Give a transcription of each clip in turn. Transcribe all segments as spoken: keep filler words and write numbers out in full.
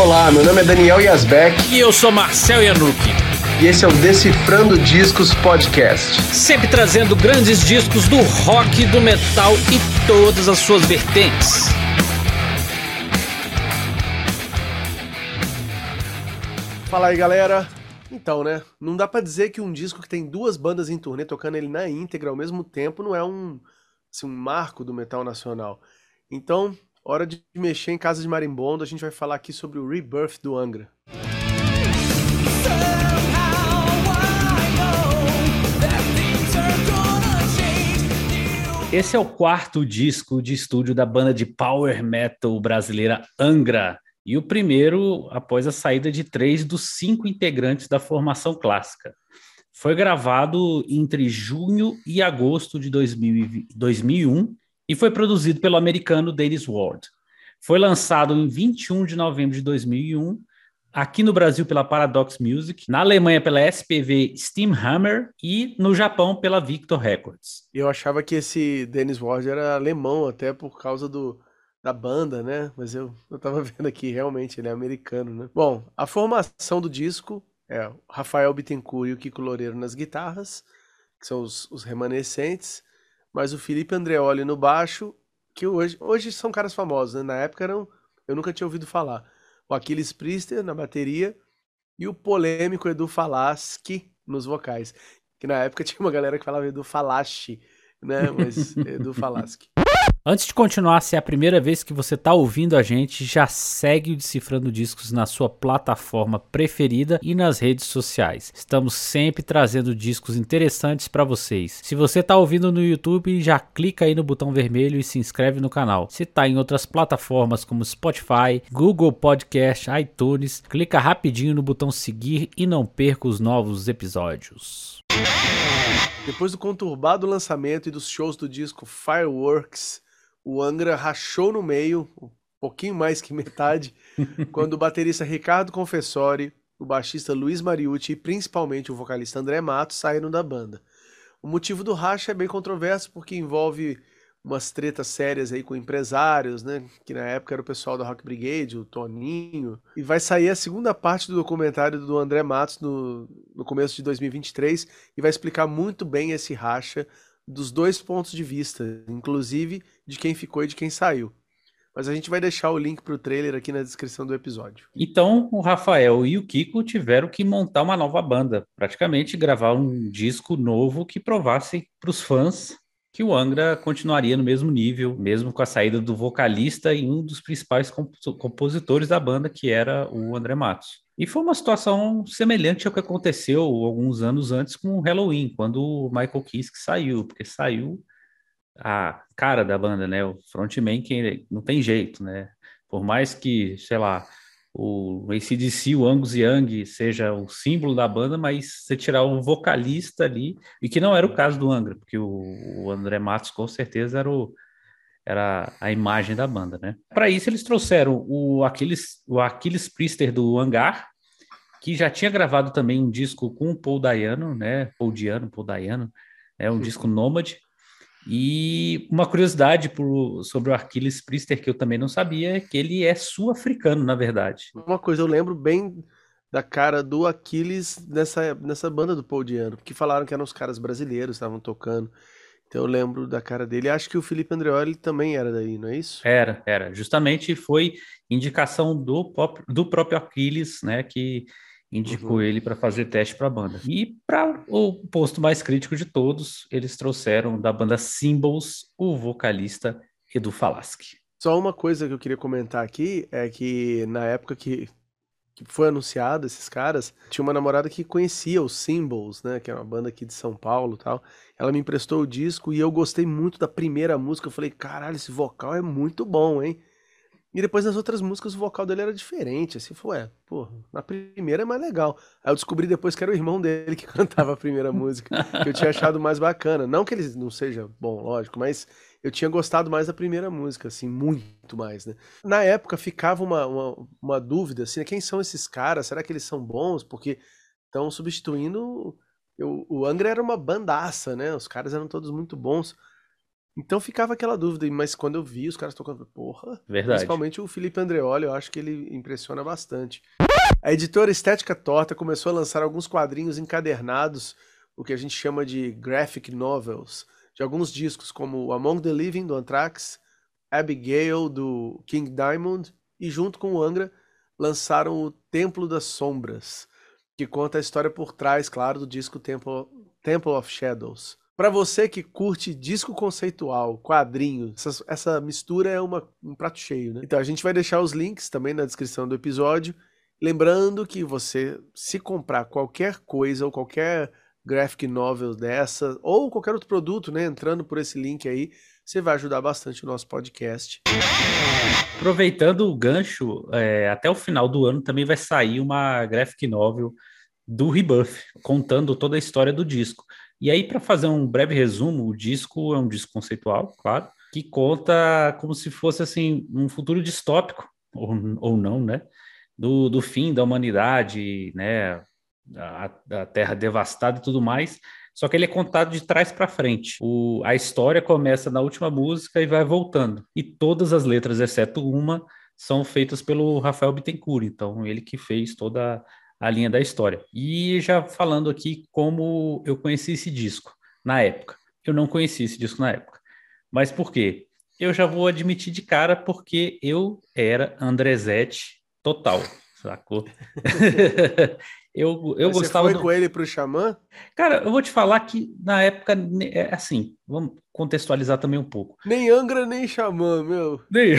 Olá, meu nome é Daniel Yazbek. E eu sou Marcel Yanuki. E esse é o Decifrando Discos Podcast. Sempre trazendo grandes discos do rock, do metal e todas as suas vertentes. Fala aí, galera. Então, né, não dá pra dizer que um disco que tem duas bandas em turnê tocando ele na íntegra ao mesmo tempo não é um, assim, um marco do metal nacional. Então, hora de mexer em casa de marimbondo, a gente vai falar aqui sobre o Rebirth do Angra. Esse é o quarto disco de estúdio da banda de power metal brasileira Angra, e o primeiro após a saída de três dos cinco integrantes da formação clássica. Foi gravado entre junho e agosto de dois mil e um e foi produzido pelo americano Dennis Ward. Foi lançado em vinte e um de novembro de dois mil e um, aqui no Brasil pela Paradox Music, na Alemanha pela S P V Steamhammer e no Japão pela Victor Records. Eu achava que esse Dennis Ward era alemão até por causa do, da banda, né? Mas eu, eu tava vendo aqui, realmente, ele é americano, né? Bom, a formação do disco é o Rafael Bittencourt e o Kiko Loureiro nas guitarras, que são os, os remanescentes, mas o Felipe Andreoli no baixo, que hoje, hoje são caras famosos, né? Na época eram, eu nunca tinha ouvido falar. O Aquiles Priester na bateria e o polêmico Edu Falaschi nos vocais. Que na época tinha uma galera que falava Edu Falaschi, né? Mas Edu Falaschi. Antes de continuar, se é a primeira vez que você está ouvindo a gente, já segue o Decifrando Discos na sua plataforma preferida e nas redes sociais. Estamos sempre trazendo discos interessantes para vocês. Se você está ouvindo no YouTube, já clica aí no botão vermelho e se inscreve no canal. Se está em outras plataformas como Spotify, Google Podcast, iTunes, clica rapidinho no botão seguir e não perca os novos episódios. Depois do conturbado lançamento e dos shows do disco Fireworks, o Angra rachou no meio, um pouquinho mais que metade, quando o baterista Ricardo Confessori, o baixista Luiz Mariucci e principalmente o vocalista André Matos saíram da banda. O motivo do racha é bem controverso porque envolve umas tretas sérias aí com empresários, né, que na época era o pessoal da Rock Brigade, o Toninho, e vai sair a segunda parte do documentário do André Matos no, no começo de dois mil e vinte e três e vai explicar muito bem esse racha dos dois pontos de vista, inclusive de quem ficou e de quem saiu. Mas a gente vai deixar o link para o trailer aqui na descrição do episódio. Então, o Rafael e o Kiko tiveram que montar uma nova banda, praticamente gravar um disco novo que provasse para os fãs que o Angra continuaria no mesmo nível, mesmo com a saída do vocalista e um dos principais comp- compositores da banda, que era o André Matos. E foi uma situação semelhante ao que aconteceu alguns anos antes com o Halloween, quando o Michael Kiske saiu, porque saiu a cara da banda, né? O frontman que não tem jeito, né? Por mais que, sei lá, o A C/D C, o Angus Young seja o símbolo da banda, mas você tirar um vocalista ali, e que não era o caso do Angra, porque o, o André Matos com certeza era, o, era a imagem da banda, né? Para isso eles trouxeram o Aquiles, o Aquiles Priester do Hangar, que já tinha gravado também um disco com o Paul Dayano, né? Paul Diano, Paul Dayano, é um disco Nômade. E uma curiosidade por, sobre o Aquiles Priester que eu também não sabia é que ele é sul-africano, na verdade. Uma coisa, eu lembro bem da cara do Aquiles nessa, nessa banda do Paul Diano, porque falaram que eram os caras brasileiros que estavam tocando. Então eu lembro da cara dele. Acho que o Felipe Andreoli também era daí, não é isso? Era, era. Justamente foi indicação do, pop, do próprio Aquiles, né, que indicou uhum. ele para fazer teste para a banda. E para o posto mais crítico de todos, eles trouxeram da banda Symbols o vocalista Edu Falaschi. Só uma coisa que eu queria comentar aqui é que na época que, que foi anunciado esses caras, tinha uma namorada que conhecia os Symbols, né, que é uma banda aqui de São Paulo e tal. Ela me emprestou o disco e eu gostei muito da primeira música. Eu falei, caralho, esse vocal é muito bom, hein? E depois nas outras músicas o vocal dele era diferente, assim, foi, ué, pô, na primeira é mais legal. Aí eu descobri depois que era o irmão dele que cantava a primeira música, que eu tinha achado mais bacana. Não que ele não seja bom, lógico, mas eu tinha gostado mais da primeira música, assim, muito mais, né? Na época ficava uma, uma, uma dúvida, assim, né? Quem são esses caras? Será que eles são bons? Porque estão substituindo... Eu, o Angra era uma bandaça, né? Os caras eram todos muito bons. Então ficava aquela dúvida, mas quando eu vi os caras tocando, porra, Verdade. principalmente o Felipe Andreoli, eu acho que ele impressiona bastante. A editora Estética Torta começou a lançar alguns quadrinhos encadernados, o que a gente chama de graphic novels, de alguns discos como Among the Living, do Anthrax, Abigail, do King Diamond, e junto com o Angra, lançaram o Templo das Sombras, que conta a história por trás, claro, do disco Temple, Temple of Shadows. Para você que curte disco conceitual, quadrinho, essa, essa mistura é uma, um prato cheio, né? Então a gente vai deixar os links também na descrição do episódio. Lembrando que você, se comprar qualquer coisa ou qualquer graphic novel dessa, ou qualquer outro produto, né, entrando por esse link aí, você vai ajudar bastante o nosso podcast. Aproveitando o gancho, é, até o final do ano também vai sair uma graphic novel do Rebuff, contando toda a história do disco. E aí, para fazer um breve resumo, o disco é um disco conceitual, claro, que conta como se fosse assim um futuro distópico, ou, ou não, né? Do, do fim da humanidade, né? A, a Terra devastada e tudo mais. Só que ele é contado de trás para frente. O, a história começa na última música e vai voltando. E todas as letras, exceto uma, são feitas pelo Rafael Bittencourt. Então, ele que fez toda a linha da história. E já falando aqui como eu conheci esse disco na época. Eu não conheci esse disco na época. Mas por quê? Eu já vou admitir de cara porque eu era Andrezete total, sacou? eu, eu Mas você gostava foi do... com ele pro Xamã? Cara, eu vou te falar que na época, ne- é assim, vamos contextualizar também um pouco. Nem Angra, nem Xamã, meu. Nem-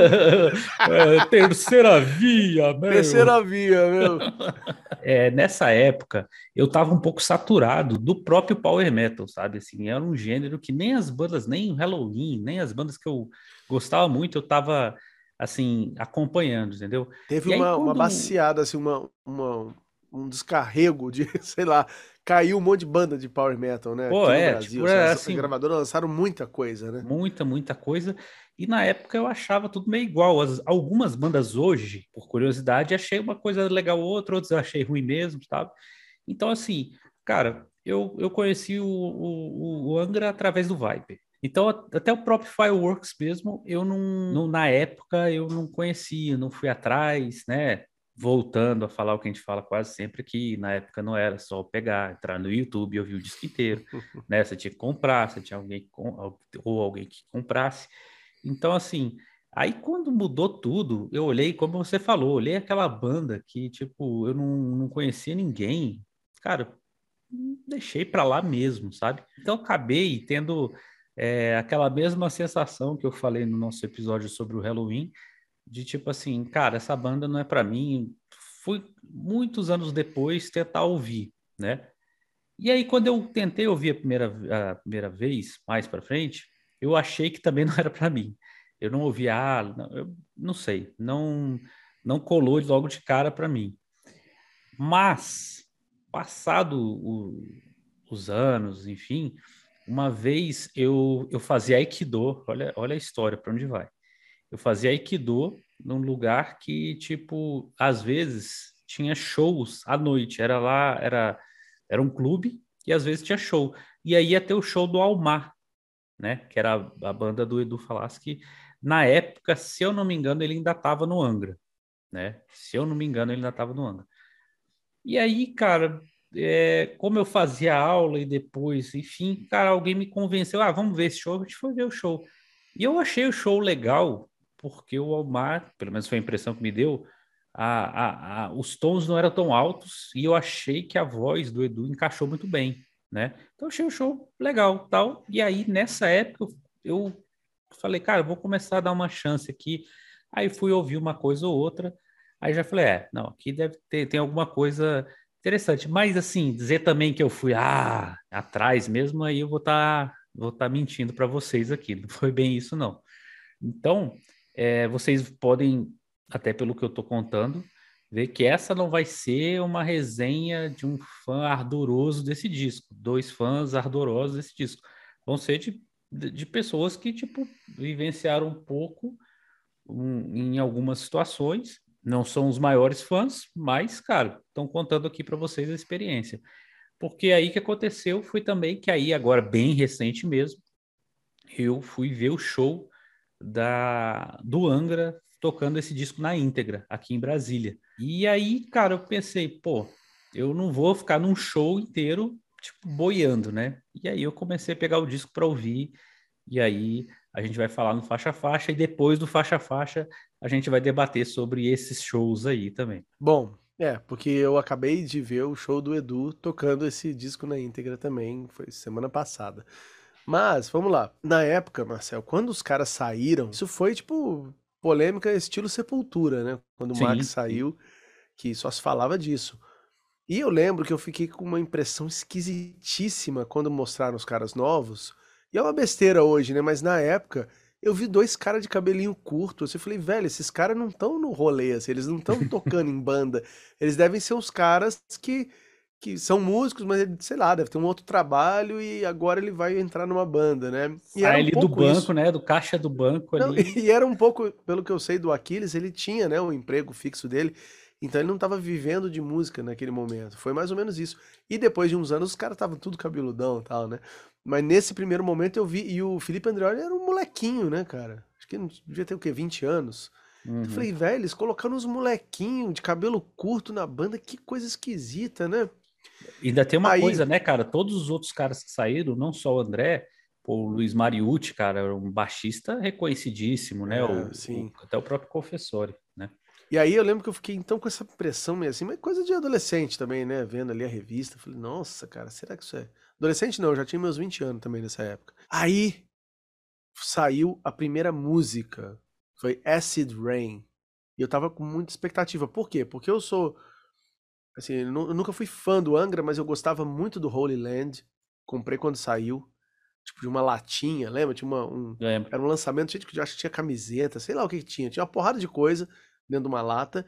É, terceira via, meu. Terceira via, meu. É, nessa época, eu tava um pouco saturado do próprio power metal, sabe? Assim, era um gênero que nem as bandas, nem o Halloween, nem as bandas que eu gostava muito, eu tava, assim, acompanhando, entendeu? Teve E aí, uma, uma quando... baciada, assim, uma, uma, um descarrego de, sei lá, caiu um monte de banda de power metal, né, Pô, aqui no é, Brasil. tipo, Assim, era as assim, gravadoras lançaram muita coisa, né? muita, muita coisa. E na época eu achava tudo meio igual. As, algumas bandas hoje, por curiosidade, achei uma coisa legal ou outra, outras eu achei ruim mesmo, sabe? Então, assim, cara, eu, eu conheci o, o, o Angra através do Viper. Então, a- até o próprio Fireworks mesmo, eu não, não, na época, eu não conhecia, não fui atrás, né? Voltando a falar o que a gente fala quase sempre, que na época não era só pegar, entrar no YouTube e ouvir o disco inteiro, né? Você tinha que comprar, você tinha alguém que, com- ou alguém que comprasse. Então, assim, aí quando mudou tudo, eu olhei, como você falou, olhei aquela banda que, tipo, eu não, não conhecia ninguém. Cara, deixei pra lá mesmo, sabe? Então, acabei tendo é, aquela mesma sensação que eu falei no nosso episódio sobre o Halloween, de tipo assim, cara, essa banda não é pra mim. Fui muitos anos depois tentar ouvir, né? E aí, quando eu tentei ouvir a primeira, a primeira vez, mais para frente, eu achei que também não era para mim. Eu não ouvi, ah, não, eu não sei, não, não colou logo de cara para mim. Mas, passado o- os anos, enfim, uma vez eu, eu fazia Aikido, olha, olha a história, para onde vai. Eu fazia Aikido num lugar que, tipo, às vezes tinha shows à noite. Era lá, era, era um clube e às vezes tinha show. E aí ia ter o show do Almar, né? Que era a, a banda do Edu Falaschi. Na época, se eu não me engano, ele ainda estava no Angra, né? Se eu não me engano, ele ainda estava no Angra. E aí, cara, é, como eu fazia aula e depois, enfim, cara, alguém me convenceu, ah, vamos ver esse show, a gente foi ver o show. E eu achei o show legal, porque o Almar, pelo menos foi a impressão que me deu, a, a, a, os tons não eram tão altos e eu achei que a voz do Edu encaixou muito bem, né? Então eu achei o show legal, tal. E aí, nessa época, eu, eu falei, cara, eu vou começar a dar uma chance aqui. Aí fui ouvir uma coisa ou outra. Aí já falei, é, não, aqui deve ter tem alguma coisa interessante. Mas assim, dizer também que eu fui ah, atrás mesmo, aí eu vou estar vou tá mentindo para vocês aqui. Não foi bem isso, não. Então, é, vocês podem, até pelo que eu estou contando, ver que essa não vai ser uma resenha de um fã ardoroso desse disco, dois fãs ardorosos desse disco. Vão ser de, de de pessoas que, tipo, vivenciaram um pouco um, em algumas situações. Não são os maiores fãs, mas, cara, estão contando aqui para vocês a experiência. Porque aí que aconteceu foi também que aí, agora bem recente mesmo, eu fui ver o show da, do Angra tocando esse disco na íntegra, aqui em Brasília. E aí, cara, eu pensei, pô, eu não vou ficar num show inteiro, tipo, boiando, né? E aí eu comecei a pegar o disco para ouvir, e aí a gente vai falar no Faixa Faixa, e depois do Faixa Faixa a gente vai debater sobre esses shows aí também. Bom, é, porque eu acabei de ver o show do Edu tocando esse disco na íntegra também, foi semana passada. Mas, vamos lá. Na época, Marcel, quando os caras saíram, isso foi tipo polêmica estilo Sepultura, né? Quando o Max Sim, sim. saiu, que só se falava disso. E eu lembro que eu fiquei com uma impressão esquisitíssima quando mostraram os caras novos. E é uma besteira hoje, né? Mas na época eu vi dois caras de cabelinho curto. Assim, eu falei, velho, esses caras não estão no rolê, assim, eles não estão tocando em banda. Eles devem ser os caras que, que são músicos, mas ele, sei lá, deve ter um outro trabalho e agora ele vai entrar numa banda, né? E era Sai um ali do pouco banco, isso. né? Do caixa do banco Não, ali. e era um pouco, pelo que eu sei do Aquiles, ele tinha, né, o emprego fixo dele, então ele não estava vivendo de música naquele momento. Foi mais ou menos isso. E depois de uns anos, os caras estavam tudo cabeludão e tal, né? Mas nesse primeiro momento eu vi, e o Felipe Andreoli era um molequinho, né, cara? Acho que ele devia ter o quê? vinte anos. Então eu Uhum. falei, velho, eles colocaram uns molequinhos de cabelo curto na banda, que coisa esquisita, né? Ainda tem uma Aí, coisa, né, cara? Todos os outros caras que saíram, não só o André, pô, o Luiz Mariucci, cara, era um baixista reconhecidíssimo, né? O, é, o- sim. até o próprio Confessori, né? E aí eu lembro que eu fiquei então com essa pressão meio assim, mas coisa de adolescente também, né? Vendo ali a revista, falei, nossa, cara, será que isso é? Adolescente não, eu já tinha meus vinte anos também nessa época. Aí saiu a primeira música, foi Acid Rain. E eu tava com muita expectativa. Por quê? Porque eu sou, assim, eu nu- eu nunca fui fã do Angra, mas eu gostava muito do Holy Land. Comprei quando saiu, tipo de uma latinha, lembra? Tinha uma, um, Lembro. era um lançamento, gente, que eu acho que tinha camiseta, sei lá o que que tinha. Tinha uma porrada de coisa dentro de uma lata.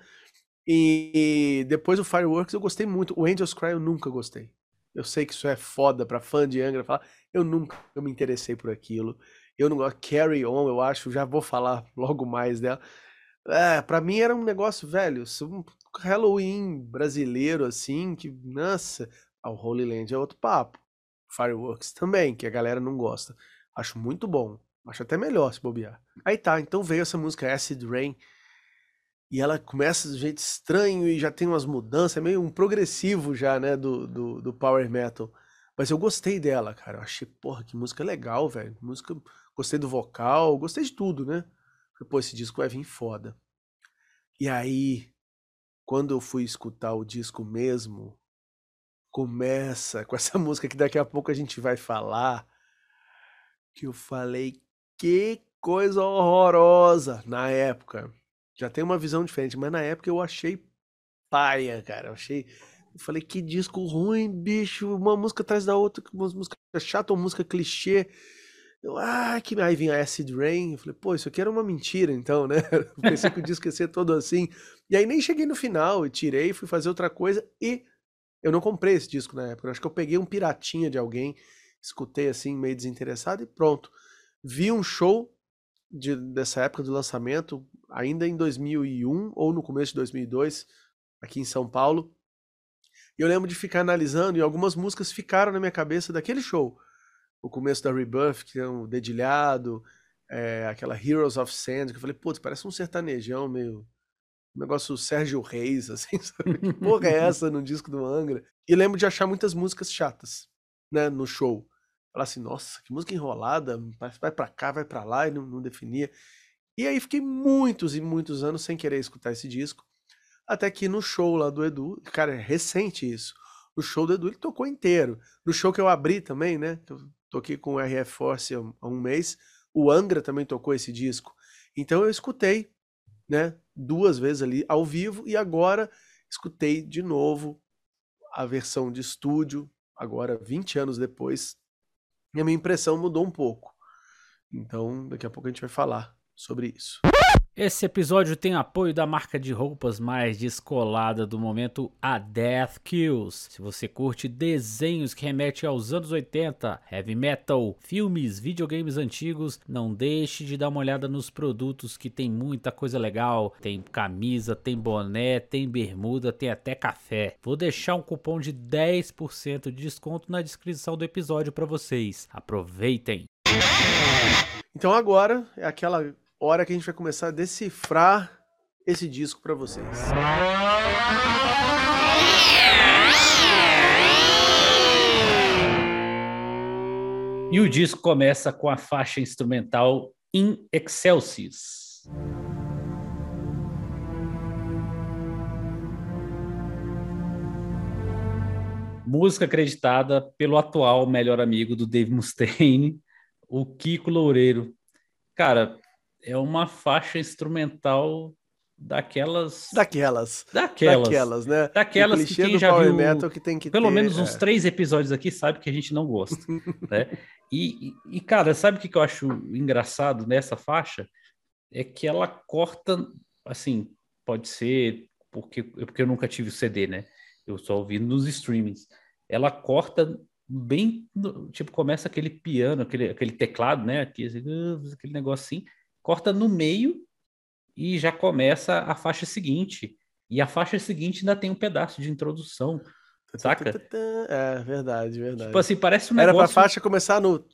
E depois o Fireworks eu gostei muito. O Angels Cry eu nunca gostei. Eu sei que isso é foda pra fã de Angra falar. Eu nunca me interessei por aquilo. Eu não gosto. Carry On, eu acho, já vou falar logo mais dela. É, pra mim era um negócio, velho, isso é um Halloween brasileiro, assim, que, nossa. Ah, o Holy Land é outro papo. Fireworks também, que a galera não gosta. Acho muito bom. Acho até melhor se bobear. Aí tá, então veio essa música Acid Rain. E ela começa de um jeito estranho e já tem umas mudanças, é meio um progressivo já, né, do, do, do power metal. Mas eu gostei dela, cara. Eu achei, porra, que música legal, velho. Música, gostei do vocal, gostei de tudo, né? Falei, pô, esse disco vai vir foda. E aí, quando eu fui escutar o disco mesmo, começa com essa música que daqui a pouco a gente vai falar, que eu falei, que coisa horrorosa na época. Já tem uma visão diferente, mas na época eu achei paia, cara. Eu achei. Eu falei, que disco ruim, bicho. Uma música atrás da outra, uma música chata, uma música clichê. Eu, ah, que. Aí vinha Acid Rain. Eu falei, pô, isso aqui era uma mentira, então, né? Eu pensei que o disco ia ser todo assim. E aí nem cheguei no final, eu tirei, fui fazer outra coisa e eu não comprei esse disco na época. Eu acho que eu peguei um piratinha de alguém, escutei assim, meio desinteressado e pronto. Vi um show de- dessa época do lançamento, ainda em dois mil e um ou no começo de dois mil e dois, aqui em São Paulo. E eu lembro de ficar analisando, e algumas músicas ficaram na minha cabeça daquele show. O começo da Rebirth, que é um dedilhado, é, aquela Heroes of Sand, que eu falei, putz, parece um sertanejão meio. Um negócio Sérgio Reis, assim, sabe? Que porra é essa no disco do Angra? E lembro de achar muitas músicas chatas, né, no show. Falar assim, nossa, que música enrolada, vai pra cá, vai pra lá, e não, não definia. E aí fiquei muitos e muitos anos sem querer escutar esse disco. Até que no show lá do Edu, cara, é recente isso. No show do Edu ele tocou inteiro. No show que eu abri também, né? Que eu toquei com o R F Force há um, há um mês. O Angra também tocou esse disco. Então eu escutei, né? Duas vezes ali ao vivo e agora escutei de novo a versão de estúdio, agora vinte anos depois. E a minha impressão mudou um pouco. Então daqui a pouco a gente vai falar sobre isso. Esse episódio tem apoio da marca de roupas mais descolada do momento, a Death Kills. Se você curte desenhos que remetem aos anos oitenta, heavy metal, filmes, videogames antigos, não deixe de dar uma olhada nos produtos que tem muita coisa legal. Tem camisa, tem boné, tem bermuda, tem até café. Vou deixar um cupom de dez por cento de desconto na descrição do episódio para vocês. Aproveitem! Então agora é aquela hora que a gente vai começar a decifrar esse disco para vocês. E o disco começa com a faixa instrumental In Excelsis. Música acreditada pelo atual melhor amigo do Dave Mustaine, o Kiko Loureiro. Cara, é uma faixa instrumental daquelas... Daquelas. Daquelas. Daquelas, né? Daquelas que quem já viu metal que tem que pelo ter, menos é. uns três episódios aqui sabe que a gente não gosta, né? E, e, e, cara, sabe o que eu acho engraçado nessa faixa? É que ela corta, assim, pode ser porque, porque eu nunca tive o C D, né? Eu só ouvi nos streamings. Ela corta bem, tipo, começa aquele piano, aquele, aquele teclado, né? Aquele, aquele negócio assim, corta no meio e já começa a faixa seguinte. E a faixa seguinte ainda tem um pedaço de introdução, saca? É, verdade, verdade. Tipo assim, parece um Era negócio... pra faixa começar no...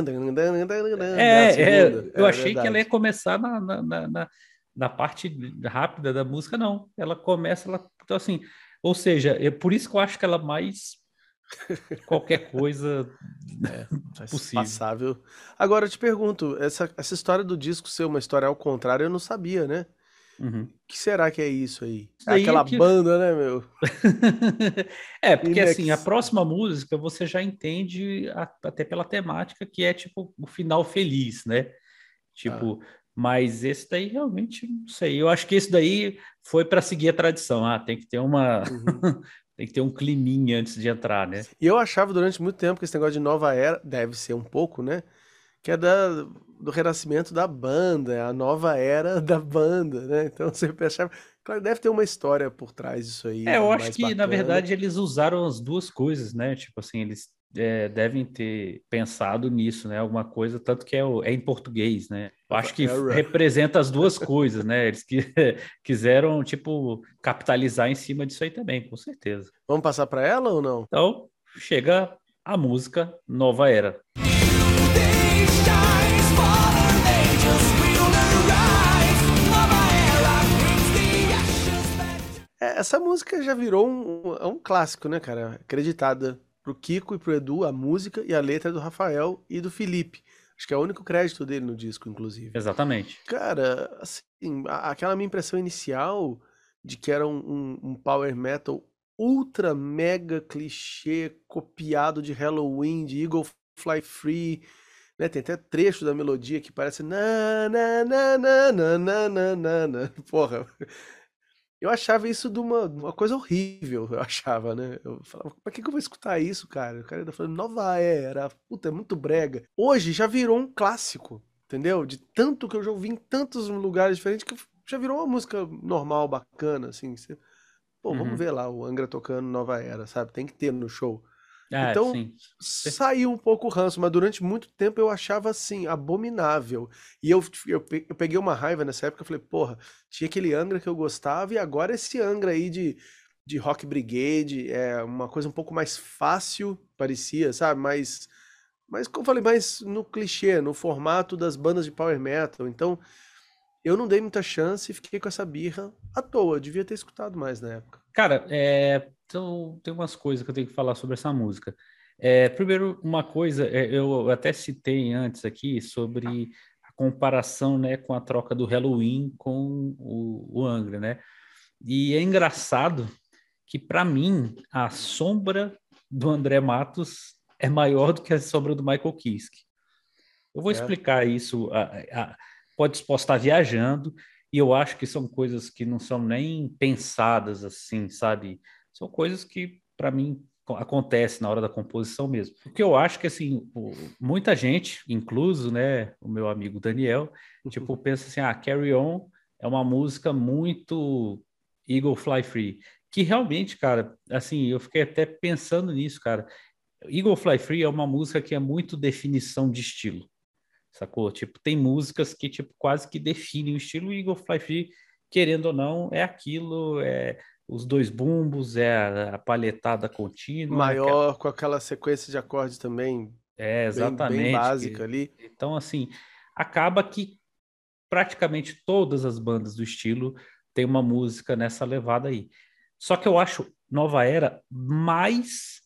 É, é, eu é, achei verdade. que ela ia começar na, na, na, na, na parte rápida da música, não. Ela começa, ela... Então assim, ou seja, é por isso que eu acho que ela mais... qualquer coisa é, possível. Passável. Agora eu te pergunto, essa, essa história do disco ser uma história ao contrário, eu não sabia, né? Uhum. O que será que é isso aí? Isso daí é aquela é que... banda, né, meu? É, porque Inex... assim, a próxima música você já entende a, até pela temática, que é tipo o final feliz, né? Tipo, ah. Mas esse daí realmente não sei. Eu acho que esse daí foi para seguir a tradição. Ah, tem que ter uma... Uhum. Tem que ter um climinha antes de entrar, né? E eu achava durante muito tempo que esse negócio de nova era, deve ser um pouco, né? Que é da, do renascimento da banda, é a nova era da banda, né? Então você achava... Claro, deve ter uma história por trás disso aí. É, eu acho que, bacana. na verdade, eles usaram as duas coisas, né? Tipo assim, eles é, devem ter pensado nisso, né? Alguma coisa, tanto que é, é em português, né? Eu acho que Era. representa as duas coisas, né? Eles que, quiseram, tipo, capitalizar em cima disso aí também, com certeza. Vamos passar para ela ou não? Então, chega a música Nova Era. Essa música já virou um, um clássico, né, cara? Acreditada pro Kiko e pro Edu, a música e a letra é do Rafael e do Felipe. Acho que é o único crédito dele no disco, inclusive. Exatamente. Cara, assim, aquela minha impressão inicial de que era um, um, um power metal ultra mega clichê, copiado de Halloween, de Eagle Fly Free, né? Tem até trecho da melodia que parece na na na na na na na na na. Porra. Eu achava isso de uma, uma coisa horrível, eu achava, né? Eu falava, pra que, que eu vou escutar isso, cara? O cara ainda falando, nova era, puta, é muito brega. Hoje já virou um clássico, entendeu? De tanto que eu já ouvi em tantos lugares diferentes que já virou uma música normal, bacana, assim. Você... Pô, uhum. Vamos ver lá o Angra tocando Nova Era, sabe? Tem que ter no show. Ah, então, sim. Saiu um pouco o ranço, mas durante muito tempo eu achava, assim, abominável. E eu, eu, eu peguei uma raiva nessa época, eu falei, porra, tinha aquele Angra que eu gostava e agora esse Angra aí de, de Rock Brigade, é uma coisa um pouco mais fácil, parecia, sabe? Mais, mas como eu falei, mais no clichê, no formato das bandas de power metal. Então, eu não dei muita chance e fiquei com essa birra à toa. Eu devia ter escutado mais na época. Cara, é, então, tem umas coisas que eu tenho que falar sobre essa música. É, primeiro, uma coisa, é, eu até citei antes aqui sobre a comparação, né, com a troca do Halloween com o, o Angra, né? E é engraçado que, para mim, a sombra do André Matos é maior do que a sombra do Michael Kiske. Eu vou é. explicar isso. A, a, pode, posso estar viajando, e eu acho que são coisas que não são nem pensadas assim, sabe? São coisas que, para mim, acontecem na hora da composição mesmo. Porque eu acho que, assim, muita gente, incluso, né, o meu amigo Daniel, tipo, pensa assim, ah, Carry On é uma música muito Eagle Fly Free. Que realmente, cara, assim, eu fiquei até pensando nisso, cara. Eagle Fly Free é uma música que é muito definição de estilo. Sacou? Tipo, tem músicas que, tipo, quase que definem o estilo. E Eagle Fly Free, querendo ou não, é aquilo, é os dois bumbos, é a, a palhetada contínua. Maior, aquela... com aquela sequência de acordes também é, exatamente, bem, bem básica que... ali. Então, assim, acaba que praticamente todas as bandas do estilo têm uma música nessa levada aí. Só que eu acho Nova Era mais,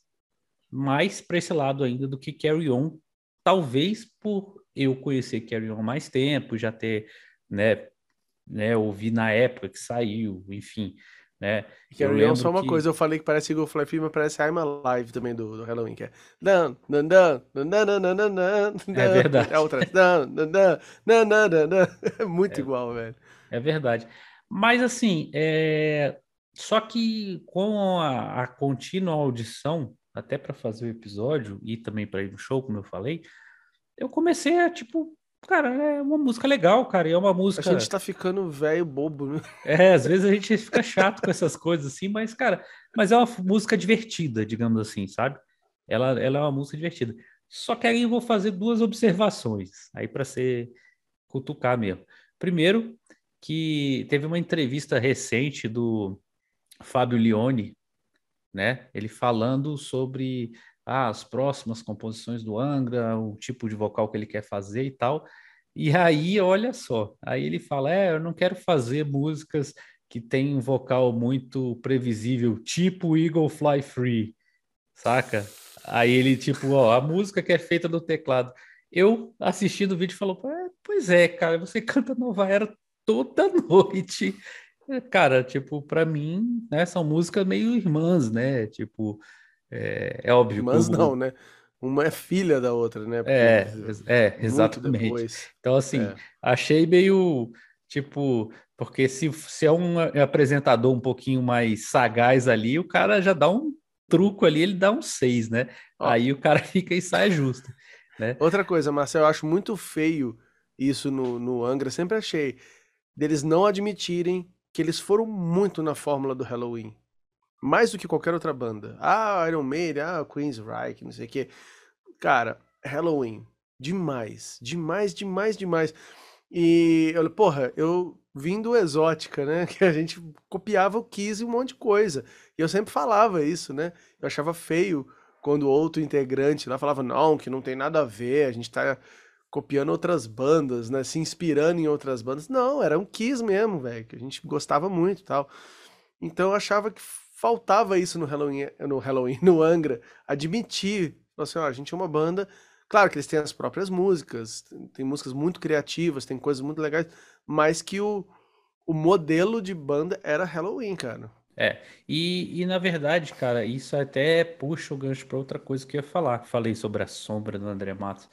mais para esse lado ainda do que Carry On, talvez por eu conhecer Carry On há mais tempo, já ter, né, né, ouvi na época que saiu, enfim, né? Eu Carry On, só lembro uma que coisa, eu falei que parece Eagle Fly Free, mas parece I'm Alive também do, do Halloween, que é dan, dan, dan, dan, dan, dan, dan, dan, é dan. É a verdade, outra, dan, dan, dan, dan, dan, dan, dan. É muito é, igual, velho. é verdade. Mas assim, é... só que com a, a contínua audição, até para fazer o episódio e também para ir no show, como eu falei, eu comecei a, tipo, cara, é uma música legal, cara, e é uma A gente música. tá ficando velho bobo, né? É, às vezes a gente fica chato com essas coisas assim, mas, cara, mas é uma f- música divertida, digamos assim, sabe? Ela, ela é uma música divertida. Só que aí eu vou fazer duas observações, aí para ser cutucar mesmo. Primeiro, que teve uma entrevista recente do Fábio Lione, né? Ele falando sobre ah, as próximas composições do Angra, o tipo de vocal que ele quer fazer e tal. E aí, olha só, aí ele fala: é, eu não quero fazer músicas que tem um vocal muito previsível, tipo Eagle Fly Free, saca? Aí ele, tipo, ó, a música que é feita no teclado. Eu assistindo o vídeo falou, "É, pois é, cara, você canta Nova Era toda noite. É, cara, tipo, pra mim, né, são músicas meio irmãs, né? Tipo, é, é óbvio que Irmãs não, o, né? Uma é filha da outra, né? Porque é, ex- é, muito exatamente. depois. Então, assim, É. achei meio, tipo, porque se, se é um apresentador um pouquinho mais sagaz ali, o cara já dá um truco ali, ele dá um seis, né? Ó, Aí o cara fica em saia justa, né? outra coisa, Marcelo, eu acho muito feio isso no, no Angra, sempre achei, deles não admitirem que eles foram muito na fórmula do Halloween. Mais do que qualquer outra banda. Ah, Iron Maiden, ah, Queensryche, não sei o quê. Cara, Halloween, demais, demais, demais, demais. E, eu, porra, eu vim do Exótica, né? Que a gente copiava o Kiss e um monte de coisa. E eu sempre falava isso, né? Eu achava feio quando outro integrante lá falava, não, que não tem nada a ver, a gente tá copiando outras bandas, né? Se inspirando em outras bandas. Não, era um Kiss mesmo, velho, que a gente gostava muito e tal. Então eu achava que faltava isso no Halloween, no Halloween, no Angra, admitir, falar assim, ó, a gente é uma banda, claro que eles têm as próprias músicas, tem, tem músicas muito criativas, tem coisas muito legais, mas que o, o modelo de banda era Halloween, cara. É, e, e na verdade, cara, isso até puxa o gancho para outra coisa que eu ia falar. Falei sobre a sombra do André Matos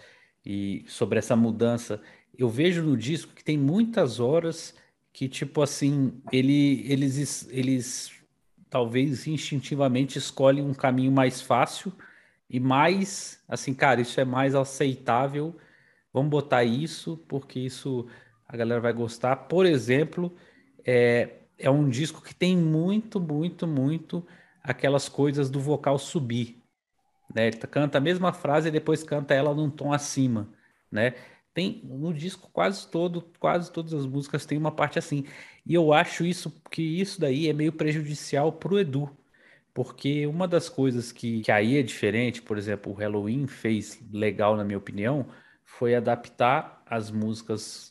e sobre essa mudança. Eu vejo no disco que tem muitas horas que, tipo assim, ele, eles, es- eles talvez instintivamente escolhem um caminho mais fácil e mais, assim, cara, isso é mais aceitável. Vamos botar isso, porque isso a galera vai gostar. Por exemplo, é, é um disco que tem muito, muito, muito aquelas coisas do vocal subir, né? Ele canta a mesma frase e depois canta ela num tom acima, né? Tem no disco quase todo, quase todas as músicas tem uma parte assim. E eu acho isso que isso daí é meio prejudicial pro Edu, porque uma das coisas que, que aí é diferente, por exemplo, o Halloween fez legal, na minha opinião, foi adaptar as músicas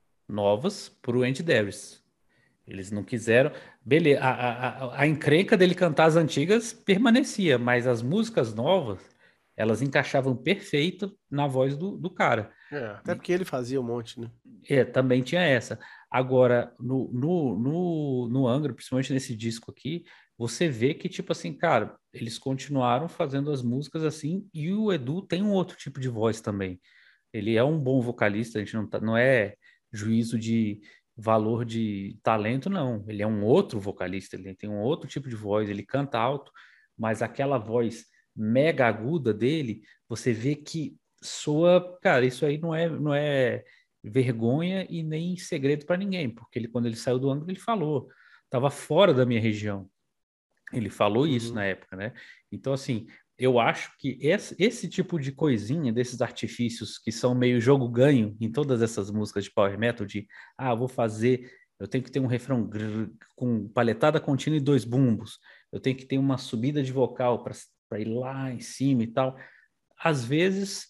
novas para o Andy Davis. Eles não quiseram. Beleza, a, a, a, a encrenca dele cantar as antigas permanecia, mas as músicas novas, elas encaixavam perfeito na voz do, do cara. É, até E, porque ele fazia um monte, né? é, também tinha essa. Agora, no, no, no, no Angra, principalmente nesse disco aqui, você vê que, tipo assim, cara, eles continuaram fazendo as músicas assim, e o Edu tem um outro tipo de voz também. Ele é um bom vocalista, a gente não, tá, não é juízo de valor de talento, não. Ele é um outro vocalista, ele tem um outro tipo de voz, ele canta alto, mas aquela voz mega aguda dele, você vê que soa, cara, isso aí não é, não é vergonha e nem segredo para ninguém, porque ele, quando ele saiu do ângulo, ele falou, estava fora da minha região. Ele falou isso na Uhum. época, né? Então, assim, eu acho que esse, esse tipo de coisinha, desses artifícios que são meio jogo ganho em todas essas músicas de power metal, de, ah, vou fazer, eu tenho que ter um refrão grrr, com paletada contínua e dois bumbos, eu tenho que ter uma subida de vocal para ir lá em cima e tal. Às vezes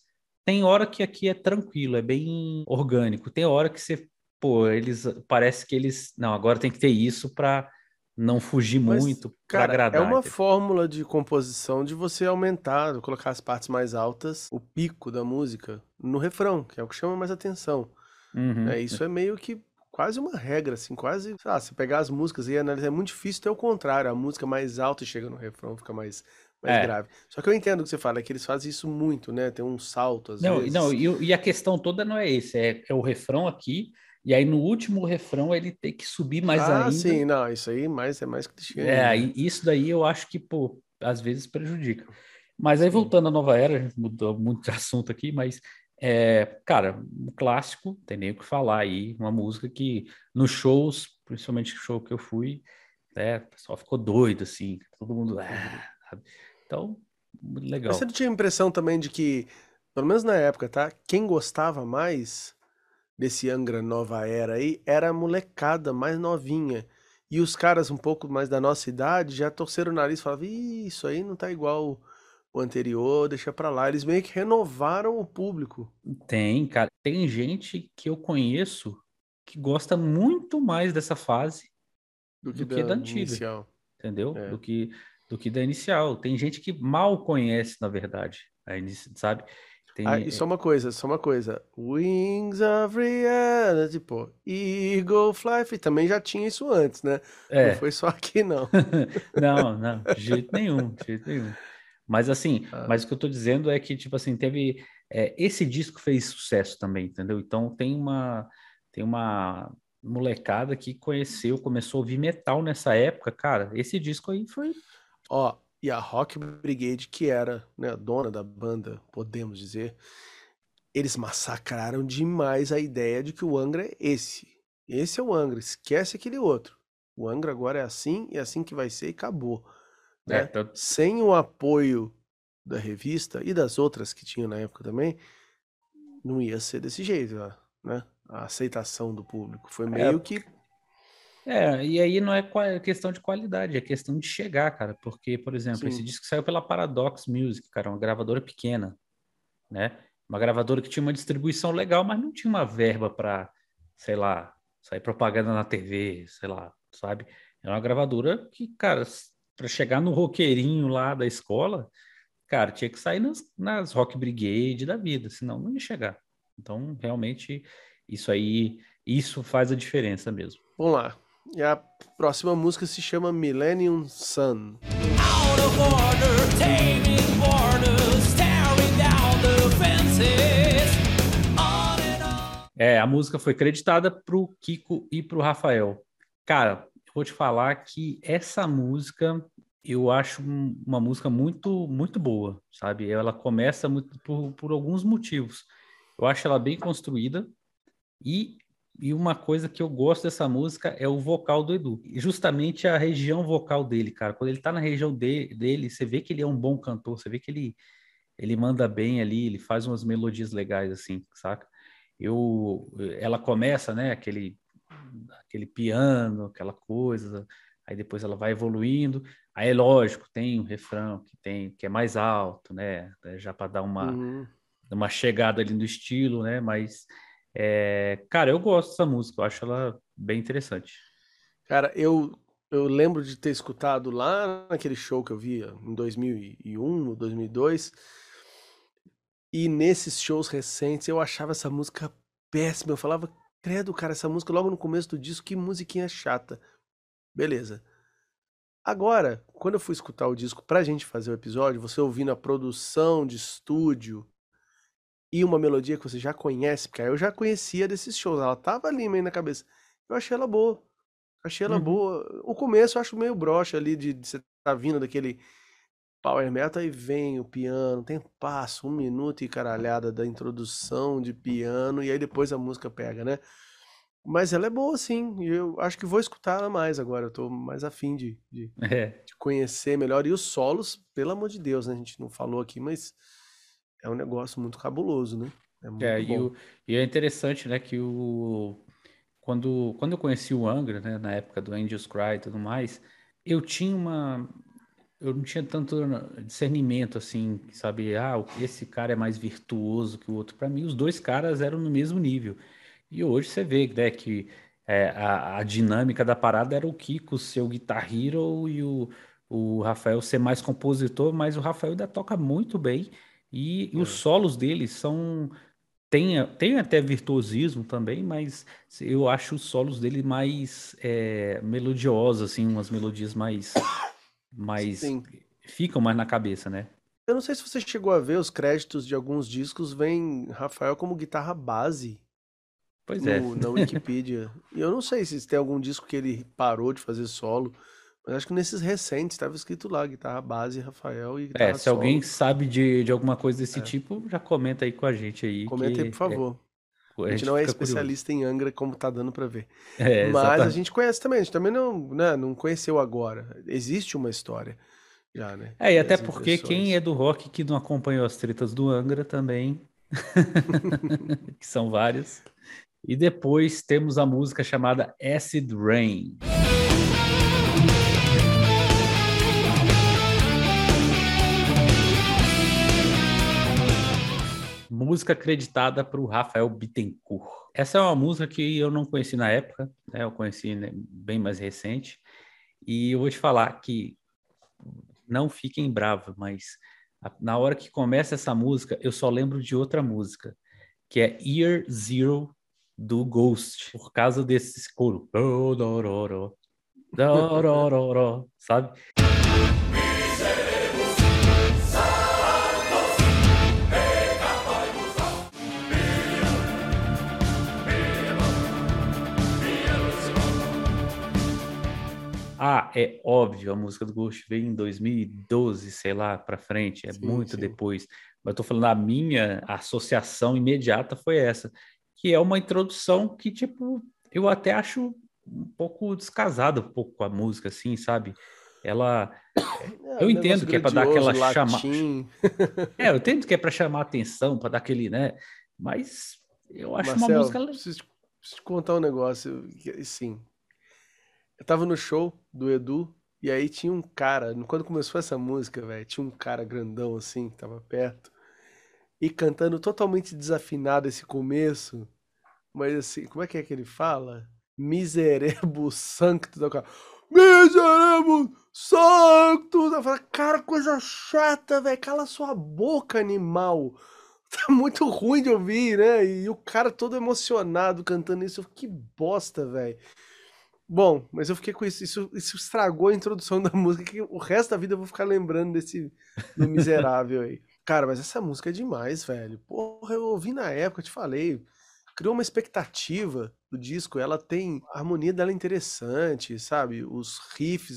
tem hora que aqui é tranquilo, é bem orgânico. Tem hora que você, pô, eles parece que eles, não, agora tem que ter isso para não fugir Mas, muito, para cara, é agradar, uma entendeu? fórmula de composição de você aumentar, colocar as partes mais altas, o pico da música, no refrão, que é o que chama mais atenção. Uhum. Né? Isso é meio que quase uma regra, assim, quase. Sei lá, se pegar as músicas e analisar, é muito difícil ter o contrário. A música mais alta e chega no refrão, fica mais, mais É. grave. Só que eu entendo o que você fala, é que eles fazem isso muito, né? Tem um salto às Não, e- não, vezes. e, o- e a questão toda não é esse, é, é o refrão aqui, e aí no último refrão ele tem que subir mais Ah, ainda. sim, não, isso aí mais, é mais clichê É, ainda. aí isso daí eu acho que, pô, às vezes prejudica. Mas aí Sim. voltando à nova era, a gente mudou muito de assunto aqui, mas é, cara, um clássico, tem nem o que falar aí, uma música que nos shows, principalmente o show que eu fui, né, o pessoal ficou doido, assim, todo mundo, Uhum. ah, sabe? Então, muito Mas você legal. não tinha a impressão também de que, pelo menos na época, tá? Quem gostava mais desse Angra Nova Era aí era a molecada mais novinha. E os caras um pouco mais da nossa idade já torceram o nariz e falavam, "Ih, isso aí não tá igual o anterior, deixa pra lá." Eles meio que renovaram o público Tem, cara, tem gente que eu conheço que gosta muito mais dessa fase do que do que da da antiga, inicial. entendeu? É. Do que, do que da inicial. Tem gente que mal conhece, na verdade, a inici- sabe? Ah, Tem, e só é, uma coisa, só uma coisa. Wings of Reality, pô. Eagle Fly Free. Também já tinha isso antes, né? Não é. foi só aqui, não. Não, não, de jeito nenhum, de jeito nenhum. Mas assim, Ah, mas o que eu tô dizendo é que, tipo assim, teve. É, esse disco fez sucesso também, entendeu? Então tem uma, tem uma molecada que conheceu, começou a ouvir metal nessa época, cara. Esse disco aí foi. ó, e a Rock Brigade, que era, né, a dona da banda, podemos dizer, eles massacraram demais a ideia de que o Angra é esse. Esse é o Angra, esquece aquele outro. O Angra agora é assim, e é assim que vai ser e acabou, É, né? tá- Sem o apoio da revista e das outras que tinham na época também, não ia ser desse jeito, né? A aceitação do público foi meio é, que, é, e aí não é qua- questão de qualidade, é questão de chegar, cara. Porque, por exemplo, esse sim, disco saiu pela Paradox Music, cara, uma gravadora pequena, né? Uma gravadora que tinha uma distribuição legal, mas não tinha uma verba para, sei lá, sair propaganda na T V, sei lá, sabe? É uma gravadora que, cara, para chegar no roqueirinho lá da escola, cara, tinha que sair nas, nas Rock Brigade da vida, senão não ia chegar. Então, realmente, isso aí, isso faz a diferença mesmo. vamos lá. E a próxima música se chama Millennium Sun. Out of order, taming borders, tearing down the fences. On and on. É, a música foi creditada pro Kiko e pro Rafael. Cara, eu vou te falar que essa música eu acho um- uma música muito, muito boa, sabe? Ela começa muito por, por alguns motivos. Eu acho ela bem construída e, e uma coisa que eu gosto dessa música é o vocal do Edu. E justamente a região vocal dele, cara. Quando ele tá na região de- dele, você vê que ele é um bom cantor, você vê que ele, ele manda bem ali, ele faz umas melodias legais assim, saca? Eu, ela começa, né, aquele, aquele piano, aquela coisa, aí depois ela vai evoluindo. Aí, lógico, tem um refrão que tem que é mais alto, né, já para dar uma, Uhum. uma chegada ali no estilo, né, mas é, cara, eu gosto dessa música, eu acho ela bem interessante. Cara, eu, eu lembro de ter escutado lá naquele show que eu via em dois mil e um, ou dois mil e dois, e nesses shows recentes eu achava essa música péssima. Eu falava, credo, cara, essa música logo no começo do disco, que musiquinha chata. Beleza. Agora, quando eu fui escutar o disco pra gente fazer o episódio, você ouvindo a produção de estúdio e uma melodia que você já conhece, porque aí eu já conhecia desses shows, ela tava ali meio na cabeça. Eu achei ela boa. Achei ela Uhum. boa. O começo eu acho meio broxa ali de, de você tá vindo daquele power metal e vem o piano, tem passo, um minuto e caralhada da introdução de piano e aí depois a música pega, né? Mas ela é boa sim, e eu acho que vou escutar ela mais agora, eu tô mais afim de, de, É, de conhecer melhor. E os solos, pelo amor de Deus, né? A gente não falou aqui, mas é um negócio muito cabuloso, né? É é, muito e, bom. o, e é interessante, né, que o quando, quando eu conheci o Angra, né, na época do Angels Cry e tudo mais, eu tinha uma eu não tinha tanto discernimento, assim, sabe? Ah, esse cara é mais virtuoso que o outro. Para mim, os dois caras eram no mesmo nível. E hoje você vê, né, que é, a, a dinâmica da parada era o Kiko ser o Guitar Hero e o, o Rafael ser mais compositor, mas o Rafael ainda toca muito bem. E, e os É. solos dele são. Tem, tem até virtuosismo também, mas eu acho os solos dele mais é, melodiosos, assim, umas melodias mais, mais Sim. ficam mais na cabeça, né? Eu não sei se você chegou a ver os créditos de alguns discos, vem Rafael como guitarra base Pois é. no, na Wikipedia. E eu não sei se tem algum disco que ele parou de fazer solo, mas acho que nesses recentes estava escrito lá, guitarra base Rafael e É, guitarra se alguém solo. sabe de, de alguma coisa desse É. tipo, já comenta aí com a gente aí, Comenta aí, por que é, favor. A a gente gente não é fica curioso. especialista em Angra, como tá dando pra ver. É, Mas a exatamente. gente conhece também, a gente também não, né, não conheceu agora. Existe uma história já, né? É, e E até as porque quem é impressões. do rock que não acompanhou as tretas do Angra também, que são várias. E depois temos a música chamada Acid Rain. Música acreditada para o Rafael Bittencourt. Essa é uma música que eu não conheci na época, né? Eu conheci, né, bem mais recente. E eu vou te falar que não fiquem bravos, mas a- na hora que começa essa música, eu só lembro de outra música, que é Year Zero do Ghost, por causa desse coro. Dorororo, dorororo, sabe? Ah, é óbvio, a música do Ghost veio em dois mil e doze, sei lá, pra frente, é Sim, muito sim. depois. Mas eu tô falando, a minha associação imediata foi essa, que é uma introdução que, tipo, eu até acho um pouco descasada um pouco com a música, assim, sabe? Ela, É, eu um entendo negócio que é para dar grandioso, aquela chama, latim. é, eu entendo que é para chamar atenção, para dar aquele, né? Mas eu acho uma música, Marcel, preciso te, preciso te contar um negócio. que, Sim, eu tava no show do Edu, e aí tinha um cara, quando começou essa música, velho, tinha um cara grandão assim, que tava perto, e cantando totalmente desafinado esse começo, mas assim, como é que é que ele fala? Miserebus sanctus, o cara, Miserebus sanctus, eu falo, cara, coisa chata, velho, cala sua boca, animal. Tá muito ruim de ouvir, né? E o cara todo emocionado cantando isso, eu, que bosta, velho. Bom, mas eu fiquei com isso, isso, isso estragou a introdução da música, que o resto da vida eu vou ficar lembrando desse, do miserável aí. Cara, mas essa música é demais, velho. Porra, eu ouvi na época, eu te falei. Criou uma expectativa do disco, ela tem. A harmonia dela é interessante, sabe? Os riffs,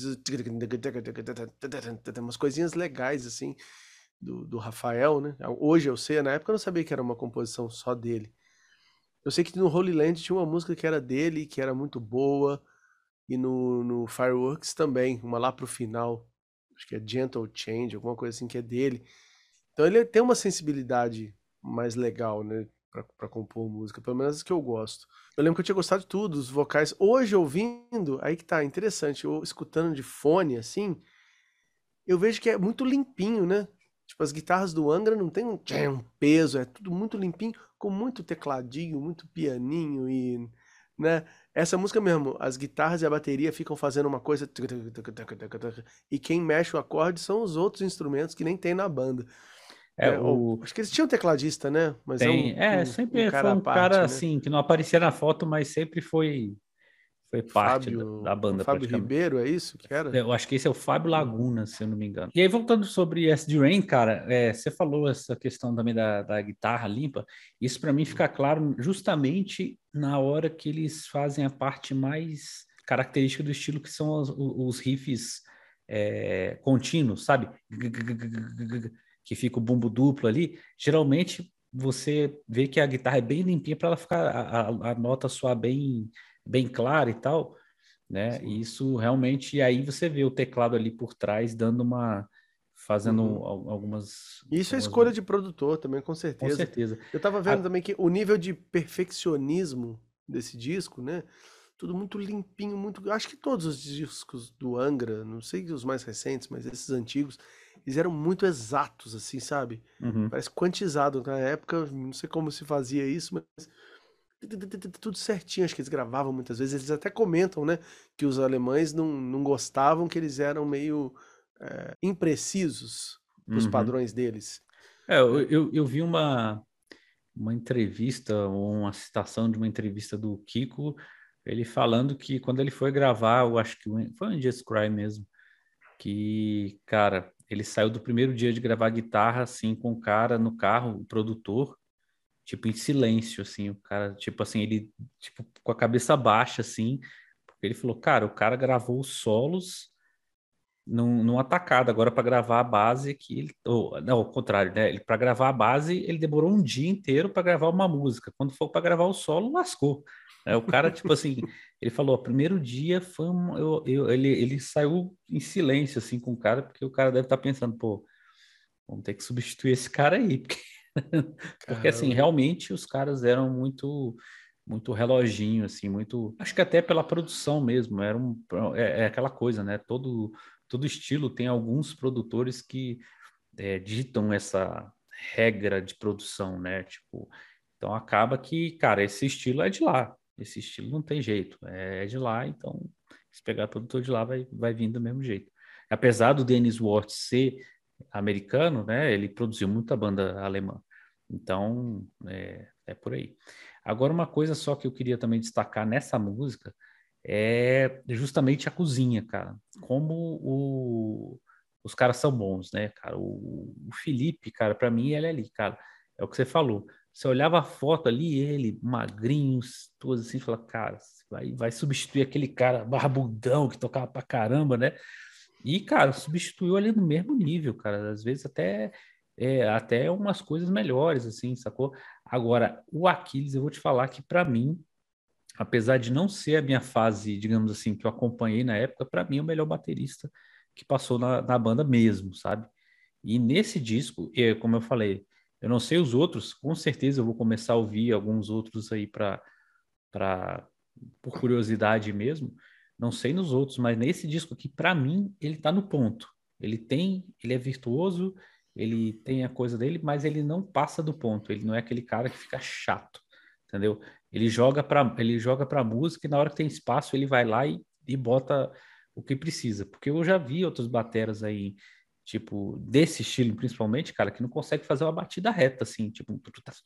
umas coisinhas legais, assim, do, do Rafael, né? Hoje eu sei, na época eu não sabia que era uma composição só dele. Eu sei que no Holy Land tinha uma música que era dele, que era muito boa. E no, no Fireworks também, uma lá pro final, acho que é Gentle Change, alguma coisa assim que é dele. Então ele tem uma sensibilidade mais legal, né, pra, pra compor música, pelo menos as que eu gosto. Eu lembro que eu tinha gostado de tudo, os vocais. Hoje ouvindo, aí que tá, interessante, eu escutando de fone, assim, eu vejo que é muito limpinho, né? Tipo, as guitarras do Angra não tem um, tchan, um peso, é tudo muito limpinho, com muito tecladinho, muito pianinho e, né? Essa música mesmo, as guitarras e a bateria ficam fazendo uma coisa e quem mexe o acorde são os outros instrumentos que nem tem na banda, é né? Ou, o acho que eles tinham tecladista, né? Mas é um, tem, é, um, um sempre foi cara à um cara parte, né? assim que não aparecia na foto, mas sempre foi foi parte da, da Fábio, banda Fábio praticamente. Ribeiro, é isso que era? Eu acho que esse é o Fábio Uhum. Laguna, se eu não me engano. E aí, voltando sobre Acid Rain, cara, é, você falou essa questão também da, da guitarra limpa. Isso para mim fica claro justamente na hora que eles fazem a parte mais característica do estilo, que são os, os riffs é, contínuos, sabe? Que fica o bumbo duplo ali. Geralmente você vê que a guitarra é bem limpinha para ela ficar a, a, a nota soar bem, bem clara e tal, né? E Sim. isso realmente, e aí você vê o teclado ali por trás dando uma, fazendo Uhum. al- algumas, Isso é algumas, escolha de produtor também, com com certeza. certeza. Eu tava vendo A- também que o nível de perfeccionismo desse disco, né? tudo muito limpinho, muito. Acho que todos os discos do Angra, não sei os mais recentes, mas esses antigos, eles eram muito exatos, assim, sabe? Uhum. Parece quantizado. Na época, não sei como se fazia isso, mas tudo certinho. Acho que eles gravavam muitas vezes. Eles até comentam, né, que os alemães não, não gostavam, que eles eram meio é, imprecisos para os Uhum. padrões deles. É, eu, eu, eu vi uma, uma entrevista, ou uma citação de uma entrevista do Kiko, ele falando que quando ele foi gravar, eu acho que o- foi um Just Cry mesmo, que, cara, ele saiu do primeiro dia de gravar guitarra, assim, com o cara no carro, o produtor, tipo, em silêncio, assim, o cara, tipo assim, ele, tipo, com a cabeça baixa, assim, porque ele falou, cara, o cara gravou os solos num, numa tacada, agora para gravar a base que ele, ou, não, ao contrário, né, ele, para gravar a base, ele demorou um dia inteiro para gravar uma música, quando for para gravar o solo, lascou. Né? O cara, tipo assim, ele falou, o primeiro dia foi um, eu, eu, ele, ele saiu em silêncio, assim, com o cara, porque o cara deve estar pensando, pô, vamos ter que substituir esse cara aí, porque porque assim, Caramba. realmente os caras eram muito muito reloginho assim, muito, acho que até pela produção mesmo, era um é, é aquela coisa, né? Todo todo estilo tem alguns produtores que é, ditam essa regra de produção, né? Tipo, então acaba que, cara, esse estilo é de lá. Esse estilo não tem jeito, é de lá, então se pegar produtor de lá vai vai vir do mesmo jeito. Apesar do Dennis Ward ser americano, né? Ele produziu muita banda alemã. Então, é, é por aí. Agora, uma coisa só que eu queria também destacar nessa música é justamente a cozinha, cara. Como o, os caras são bons, né, cara? O, o Felipe, cara, para mim, ele é ali, cara. É o que você falou. Você olhava a foto ali, ele, magrinho, todos assim, fala, cara, vai, vai substituir aquele cara barbudão que tocava pra caramba, né? E, cara, substituiu ali no mesmo nível, cara. Às vezes até, é, até umas coisas melhores, assim, sacou? Agora, o Aquiles, eu vou te falar que, para mim, apesar de não ser a minha fase, digamos assim, que eu acompanhei na época, para mim é o melhor baterista que passou na, na banda mesmo, sabe? E nesse disco, é, como eu falei, eu não sei os outros, com certeza eu vou começar a ouvir alguns outros aí para para por curiosidade mesmo. Não sei nos outros, mas nesse disco aqui, para mim, ele tá no ponto. Ele tem, ele é virtuoso, ele tem a coisa dele, mas ele não passa do ponto. Ele não é aquele cara que fica chato, entendeu? Ele joga para ele joga para música e na hora que tem espaço ele vai lá e, e bota o que precisa. Porque eu já vi outros bateras aí, tipo, desse estilo principalmente, cara, que não consegue fazer uma batida reta assim, tipo,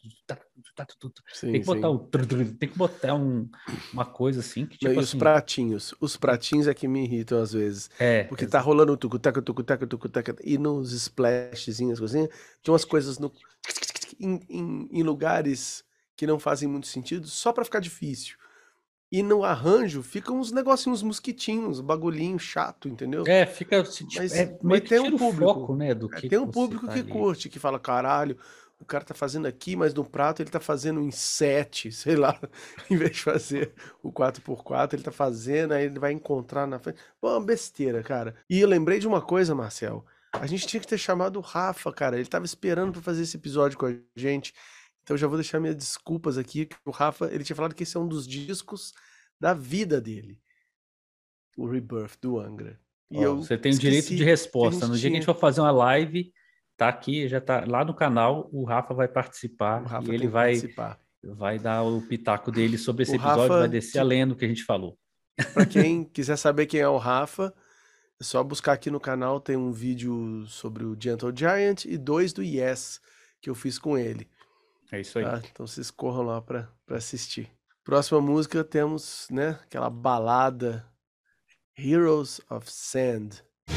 tem Sim, que botar sim. um, tem que botar um, uma coisa assim que Não, tipo e os assim, pratinhos? Os pratinhos é que me irritam às vezes. é, Porque tá exa- rolando o tucutaca, tucutaca, tucutaca, e nos splashzinhos, assim, tinha umas coisas no, em, em, em lugares que não fazem muito sentido, só pra ficar difícil. E no arranjo ficam uns negocinhos, uns mosquitinhos, um bagulhinho chato, entendeu? é, fica assim, tipo, Mas, é mas meio que tem um tira o público. foco, né, do É, que tem que um você público tá que ali. curte, que fala, caralho, o cara tá fazendo aqui, mas no prato ele tá fazendo em sete, sei lá, em vez de fazer o quatro por quatro, ele tá fazendo, aí ele vai encontrar na frente. Pô, uma besteira, cara. E eu lembrei de uma coisa, Marcel. A gente tinha que ter chamado o Rafa, cara. Ele tava esperando pra fazer esse episódio com a gente. Então eu já vou deixar minhas desculpas aqui, que o Rafa, ele tinha falado que esse é um dos discos da vida dele, o Rebirth do Angra. E Ó, eu você tem o direito de esqueci que a resposta. gente No dia que a gente tinha. for fazer uma live, tá aqui, já tá lá no canal, o Rafa vai O participar e Rafa ele tem que vai participar. vai dar o pitaco dele sobre O esse episódio, vai Rafa, descer a lenda que a gente falou. para quem quiser saber quem é o Rafa, é só buscar aqui no canal, tem um vídeo sobre o Gentle Giant e dois do Yes que eu fiz com ele, É isso aí. tá? Então vocês corram lá para para assistir. Próxima música temos, né, aquela balada Heroes of Sand.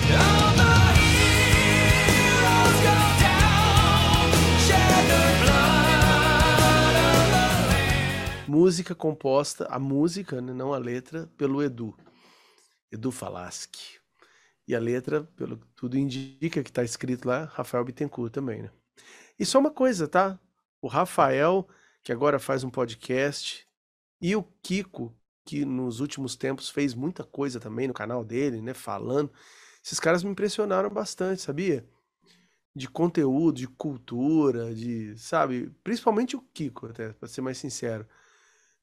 Música composta, a música, né, não a letra, pelo Edu, Edu Falaschi. E a letra, pelo que tudo indica que tá escrito lá, Rafael Bittencourt também, né? E só uma coisa, tá? O Rafael, que agora faz um podcast, e o Kiko, que nos últimos tempos fez muita coisa também no canal dele, né? Falando. Esses caras me impressionaram bastante, sabia? De conteúdo, de cultura, de, sabe? Principalmente o Kiko, até, pra ser mais sincero.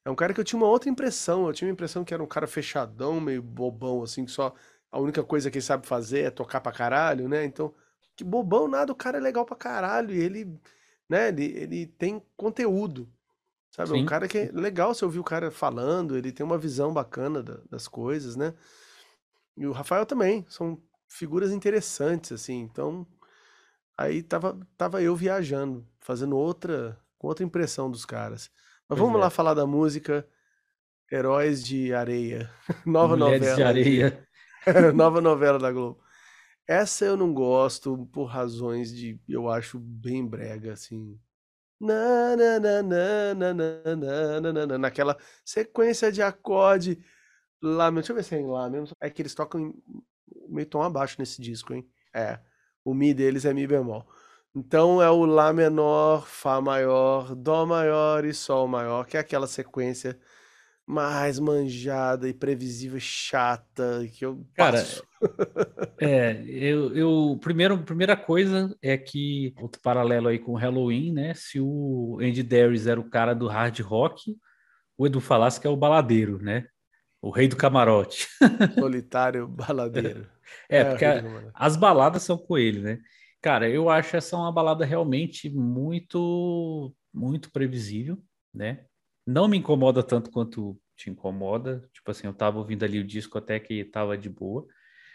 É um cara que eu tinha uma outra impressão. Eu tinha uma impressão que era um cara fechadão, meio bobão, assim, que só a única coisa que ele sabe fazer é tocar pra caralho, né? Então, que bobão nada, o cara é legal pra caralho. E ele, né, ele, ele tem conteúdo, sabe? É um Sim. cara que é legal você ouvir o cara falando, ele tem uma visão bacana da- das coisas, né? E o Rafael também, são figuras interessantes, assim. Então, aí tava, tava eu viajando, fazendo outra, com outra impressão dos caras. Mas Pois vamos lá é. falar da música Heróis de Areia, nova Mulheres de novela de, Areia. nova novela da Globo. Essa eu não gosto por razões de, eu acho bem brega, assim. Na, na, na, na, na, na, na, na, na, na, naquela sequência de acorde lá, deixa eu ver se é em lá mesmo. É que eles tocam em- meio tom abaixo nesse disco, hein? É, o Mi deles é Mi bemol. Então é o Lá menor, Fá maior, Dó maior e Sol maior, que é aquela sequência mais manjada e previsível, chata, que eu Cara, passo. é, eu, eu primeiro, primeira coisa é que, outro paralelo aí com o Halloween, né? Se o Andy Darius era o cara do hard rock, o Edu Falaschi é o baladeiro, né? O rei do camarote. Solitário baladeiro. É, É, o porque Rei do a- Camarão. as baladas são com ele, né? Cara, eu acho essa uma balada realmente muito, muito previsível, né? Não me incomoda tanto quanto te incomoda. Tipo assim, eu tava ouvindo ali o disco até que tava de boa,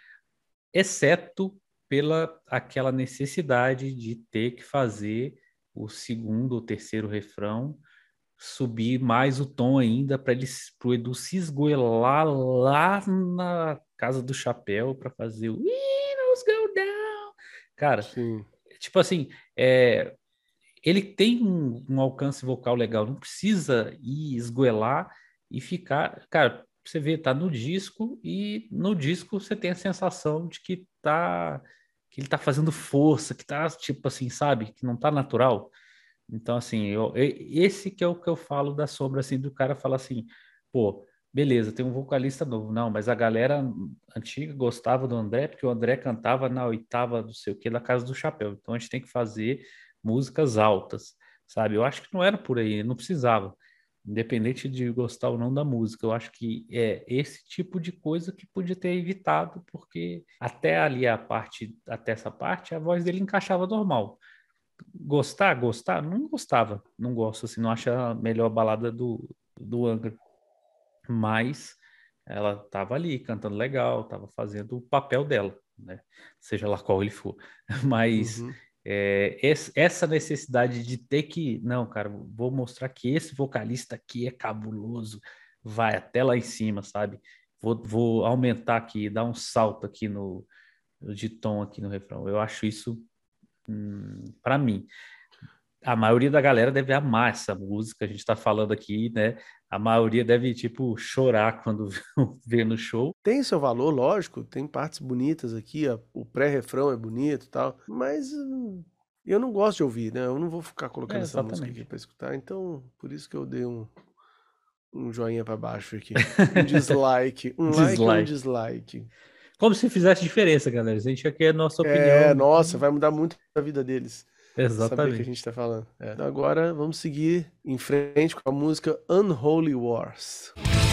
exceto pela aquela necessidade de ter que fazer o segundo ou terceiro refrão subir mais o tom ainda para ele pro Edu se esgoelar lá na casa do chapéu para fazer o Windows Go Down. Cara, Sim. tipo assim, é, ele tem um, um alcance vocal legal, não precisa ir esgoelar e ficar. Cara, você vê, tá no disco e no disco você tem a sensação de que tá que ele tá fazendo força, que tá tipo assim, sabe, que não tá natural. Então, assim, eu, e- esse que é o que eu falo da sombra, assim, do cara falar assim, pô, beleza, tem um vocalista novo. Não, mas a galera antiga gostava do André, porque o André cantava na oitava, não sei o que, da Casa do Chapéu. Então a gente tem que fazer músicas altas, sabe? Eu acho que não era por aí, não precisava. Independente de gostar ou não da música, eu acho que é esse tipo de coisa que podia ter evitado, porque até ali a parte, até essa parte, a voz dele encaixava normal. Gostar, gostar? Não gostava. Não gosto, assim, não acho a melhor balada do, do Angra. Mas ela estava ali cantando legal, estava fazendo o papel dela, né? Seja lá qual ele for. Mas Uhum. é, esse- essa necessidade de ter que, não, cara, vou mostrar que esse vocalista aqui é cabuloso, vai até lá em cima, sabe? Vou, vou aumentar aqui, dar um salto aqui no de tom aqui no refrão. Eu acho isso, hum, para mim, a maioria da galera deve amar essa música. A gente tá falando aqui, né? A maioria deve, tipo, chorar quando vê no show. Tem seu valor, lógico, tem partes bonitas aqui, ó, o pré-refrão é bonito e tal, mas hum, eu não gosto de ouvir, né? Eu não vou ficar É, colocando essa música aqui exatamente. pra escutar, então por isso que eu dei um, um joinha pra baixo aqui. Um dislike, um like ou um Dislike. dislike. Como se fizesse diferença, galera. A gente aqui é a nossa É, opinião. nossa, vai mudar muito a vida deles. Saber que a Exatamente. gente tá falando. É. Então agora vamos seguir em frente com a música Unholy Wars.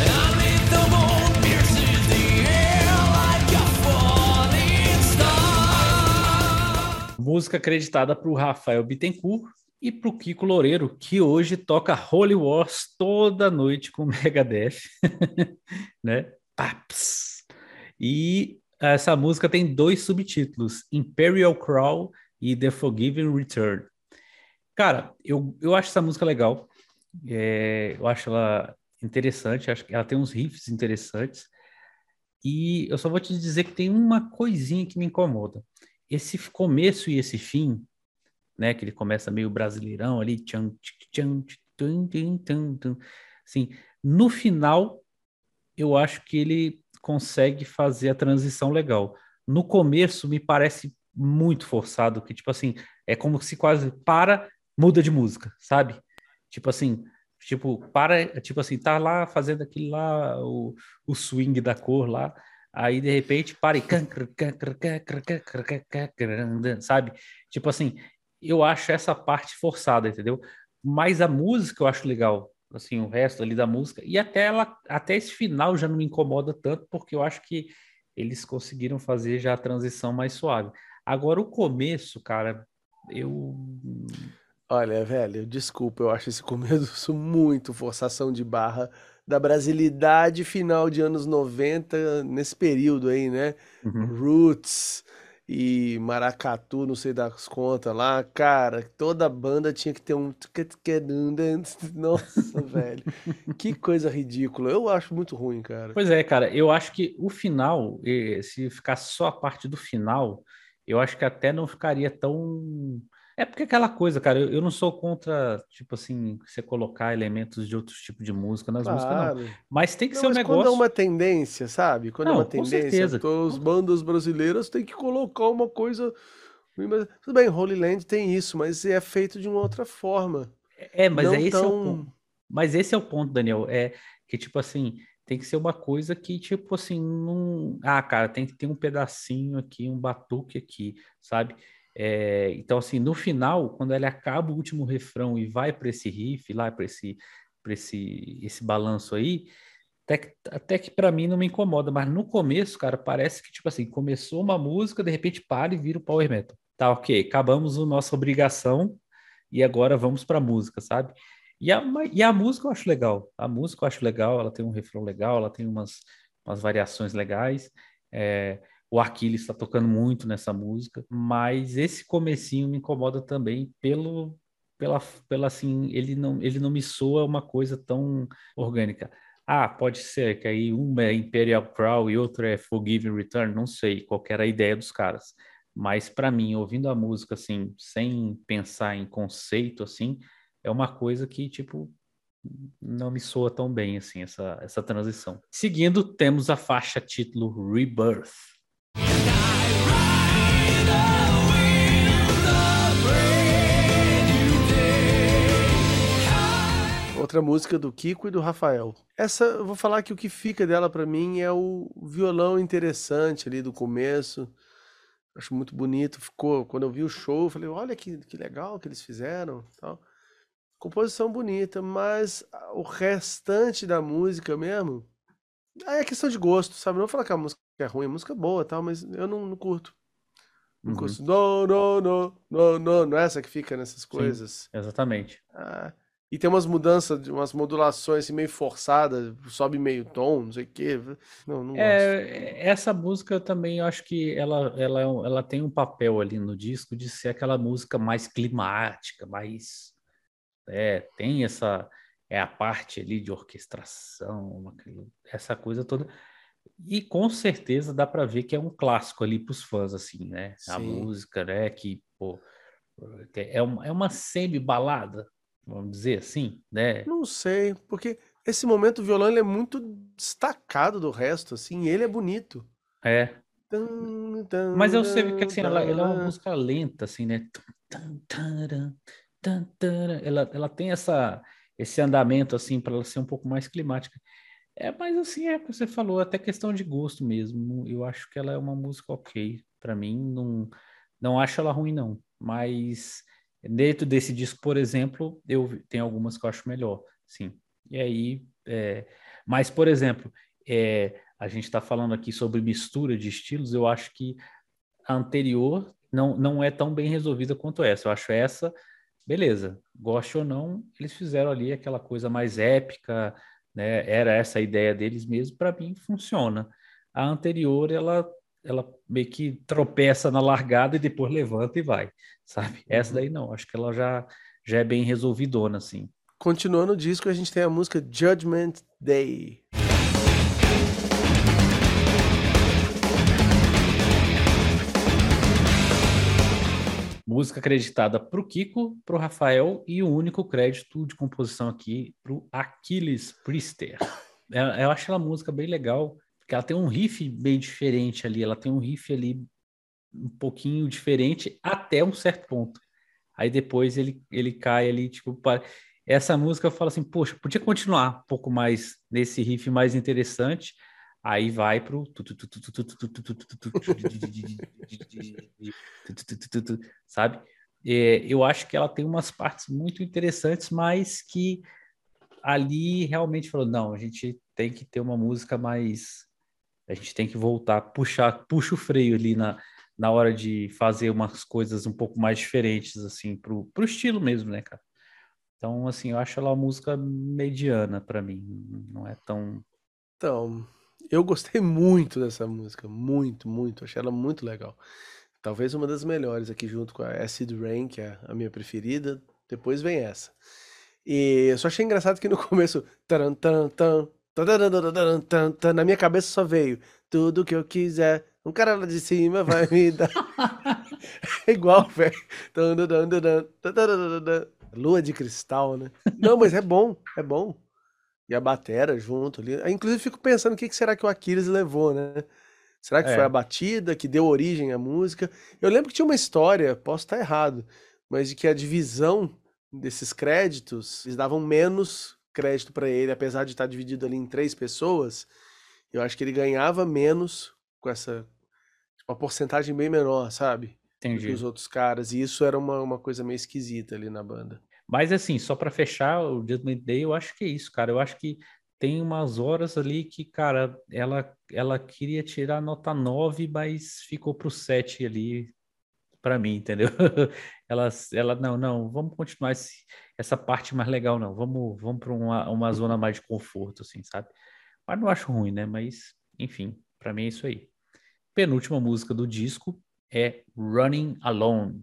Música acreditada para o Rafael Bittencourt e para o Kiko Loureiro, que hoje toca Holy Wars toda noite com Megadeth, né? Paps. E essa música tem dois subtítulos, Imperial Crawl e The Forgiven Return. Cara, eu, eu acho essa música legal. É, eu acho ela interessante, acho que ela tem uns riffs interessantes. E eu só vou te dizer que tem uma coisinha que me incomoda. Esse começo e esse fim, né? Que ele começa meio brasileirão ali, tchan, tchic, tchan, tchic, tum, tum, tum, tum. Assim, no final, eu acho que ele consegue fazer a transição legal. No começo, me parece muito forçado, que, tipo assim, é como se quase para, muda de música, sabe? Tipo assim, tipo, para, tipo assim, tá lá fazendo aquele lá, o, o swing da cor lá, aí de repente para e sabe? Tipo assim, eu acho essa parte forçada, entendeu? Mas a música eu acho legal. assim, o resto ali da música, e até ela, até esse final já não me incomoda tanto, porque eu acho que eles conseguiram fazer já a transição mais suave. Agora, o começo, cara, eu... Olha, velho, desculpa, eu acho esse começo muito forçação de barra da brasilidade final de anos noventa nesse período aí, né? Uhum. Roots e Maracatu, não sei das contas lá, cara, toda banda tinha que ter um. Nossa, velho, que coisa ridícula. Eu acho muito ruim, cara. Pois é, cara, eu acho que o final, eh, se ficasse só a parte do final, eu acho que até não ficaria tão. É porque aquela coisa, cara, eu, eu não sou contra, tipo assim, você colocar elementos de outros tipos de música nas músicas, não. Claro. Mas tem que Não, ser um mas quando é negócio. uma tendência, sabe? Quando é uma Não, com tendência, certeza. to- as bandas brasileiras têm que colocar uma coisa. Mas, tudo bem, Holy Land tem isso, mas é feito de uma outra forma. É, mas é Não esse é o ponto. tão. Mas esse é o ponto, Daniel. É que, tipo assim, tem que ser uma coisa que, tipo assim, não. Ah, cara, tem que ter um pedacinho aqui, um batuque aqui, sabe? É, então, assim, no final, quando ele acaba o último refrão e vai para esse riff, lá para esse, para esse, esse balanço aí, até que, até que para mim não me incomoda, mas no começo, cara, parece que, tipo assim, começou uma música, de repente para e vira o power metal. Tá, ok, acabamos a nossa obrigação e agora vamos para a música, sabe? E a, e a música eu acho legal. A música eu acho legal, ela tem um refrão legal, ela tem umas, umas variações legais. É, o Aquiles está tocando muito nessa música, mas esse comecinho me incomoda também pelo, pela, pela assim, ele não, ele não me soa uma coisa tão orgânica. Ah, pode ser que aí um é Imperial Crown e outro é Forgive and Return, não sei qual que era a ideia dos caras. Mas para mim, ouvindo a música assim, sem pensar em conceito assim, é uma coisa que tipo não me soa tão bem assim essa essa transição. Seguindo, temos a faixa título Rebirth. Outra música do Kiko e do Rafael. Essa, eu vou falar que o que fica dela pra mim é o violão interessante ali do começo. Acho muito bonito. Ficou, quando eu vi o show, eu falei, olha que, que legal que eles fizeram, tal. Composição bonita, mas o restante da música mesmo, aí é questão de gosto, sabe? Não vou falar que a música é ruim, a música é boa, tal, mas eu não, não curto. Não Uhum. curto. Não, não, não, não, não, não é essa que fica nessas Sim, coisas. exatamente. Ah, e tem umas mudanças, umas modulações assim, meio forçadas, sobe meio tom, não sei o quê. Não, não gosto. É, essa música eu também acho que ela, ela, é um- ela tem um papel ali no disco de ser aquela música mais climática, mais é, tem essa é a parte ali de orquestração, aquilo- essa coisa toda. E com certeza dá para ver que é um clássico ali para os fãs, assim, né? A Sim. música, né? Que pô, é uma, é uma semi-balada, vamos dizer assim, né? Não sei, porque esse momento o violão ele é muito destacado do resto, assim, e ele é bonito. É. Tan, Mas tan, eu sei que tan, assim, ela, ela é uma tan. música lenta, assim, né? Tum, taran, tan, taran. Ela, ela tem essa, esse andamento, assim, para ela ser um pouco mais climática. É, mas assim, é o que você falou, até questão de gosto mesmo. Eu acho que ela é uma música ok. Para mim, não, não acho ela ruim, não. Mas dentro desse disco, por exemplo, eu tenho algumas que eu acho melhor, sim. E aí, é... mas, por exemplo, é... a gente está falando aqui sobre mistura de estilos, eu acho que a anterior não, não é tão bem resolvida quanto essa. Eu acho essa, beleza, goste ou não, eles fizeram ali aquela coisa mais épica, né? Era essa a ideia deles mesmo, para mim funciona. A anterior, ela, ela meio que tropeça na largada e depois levanta e vai, sabe? Essa Uhum. daí não, acho que ela já, já é bem resolvidona, assim. Continuando o disco, a gente tem a música Judgment Day. Música acreditada para o Kiko, para o Rafael e o único crédito de composição aqui para o Aquiles Priester. Eu, eu acho ela música bem legal, porque ela tem um riff bem diferente ali, ela tem um riff ali um pouquinho diferente até um certo ponto. Aí depois ele, ele cai ali, tipo, para... essa música eu falo assim, poxa, podia continuar um pouco mais nesse riff mais interessante. Aí vai pro sabe? É, eu acho que ela tem umas partes muito interessantes, mas que ali realmente falou, não, a gente tem que ter uma música mais... A gente tem que voltar, puxar, puxa o freio ali na, na hora de fazer umas coisas um pouco mais diferentes, assim, pro, pro estilo mesmo, né, cara? Então, assim, eu acho ela uma música mediana pra mim, não é tão... Então, eu gostei muito dessa música, muito, muito, achei ela muito legal. Talvez uma das melhores aqui junto com a Acid Rain, que é a minha preferida, depois vem essa. E eu só achei engraçado que no começo, taran, taran, tan, tadadadadadam, tan, tan, na minha cabeça só veio tudo que eu quiser, um cara lá de cima vai me dar. É igual, velho. Tadadadadam, tadadadadam. Lua de cristal, né? Não, mas é bom, é bom. E a batera junto ali. Aí, inclusive, fico pensando o que que será que o Aquiles levou, né? Será que foi a É, batida que deu origem à música? Eu lembro que tinha uma história, posso estar errado, mas de que a divisão desses créditos, eles davam menos crédito pra ele, apesar de estar dividido ali em três pessoas. Eu acho que ele ganhava menos com essa, uma porcentagem bem menor, sabe? Do que os entendi. outros caras. E isso era uma, uma coisa meio esquisita ali na banda. Mas, assim, só pra fechar o Judgment Day, eu acho que é isso, cara. Eu acho que tem umas horas ali que, cara, ela, ela queria tirar nota nove, mas ficou pro sete ali pra mim, entendeu? Ela, ela não, não, vamos continuar esse, essa parte mais legal, não. Vamos, vamos para uma, uma zona mais de conforto, assim, sabe? Mas não acho ruim, né? Mas, enfim, pra mim é isso aí. Penúltima música do disco é Running Alone.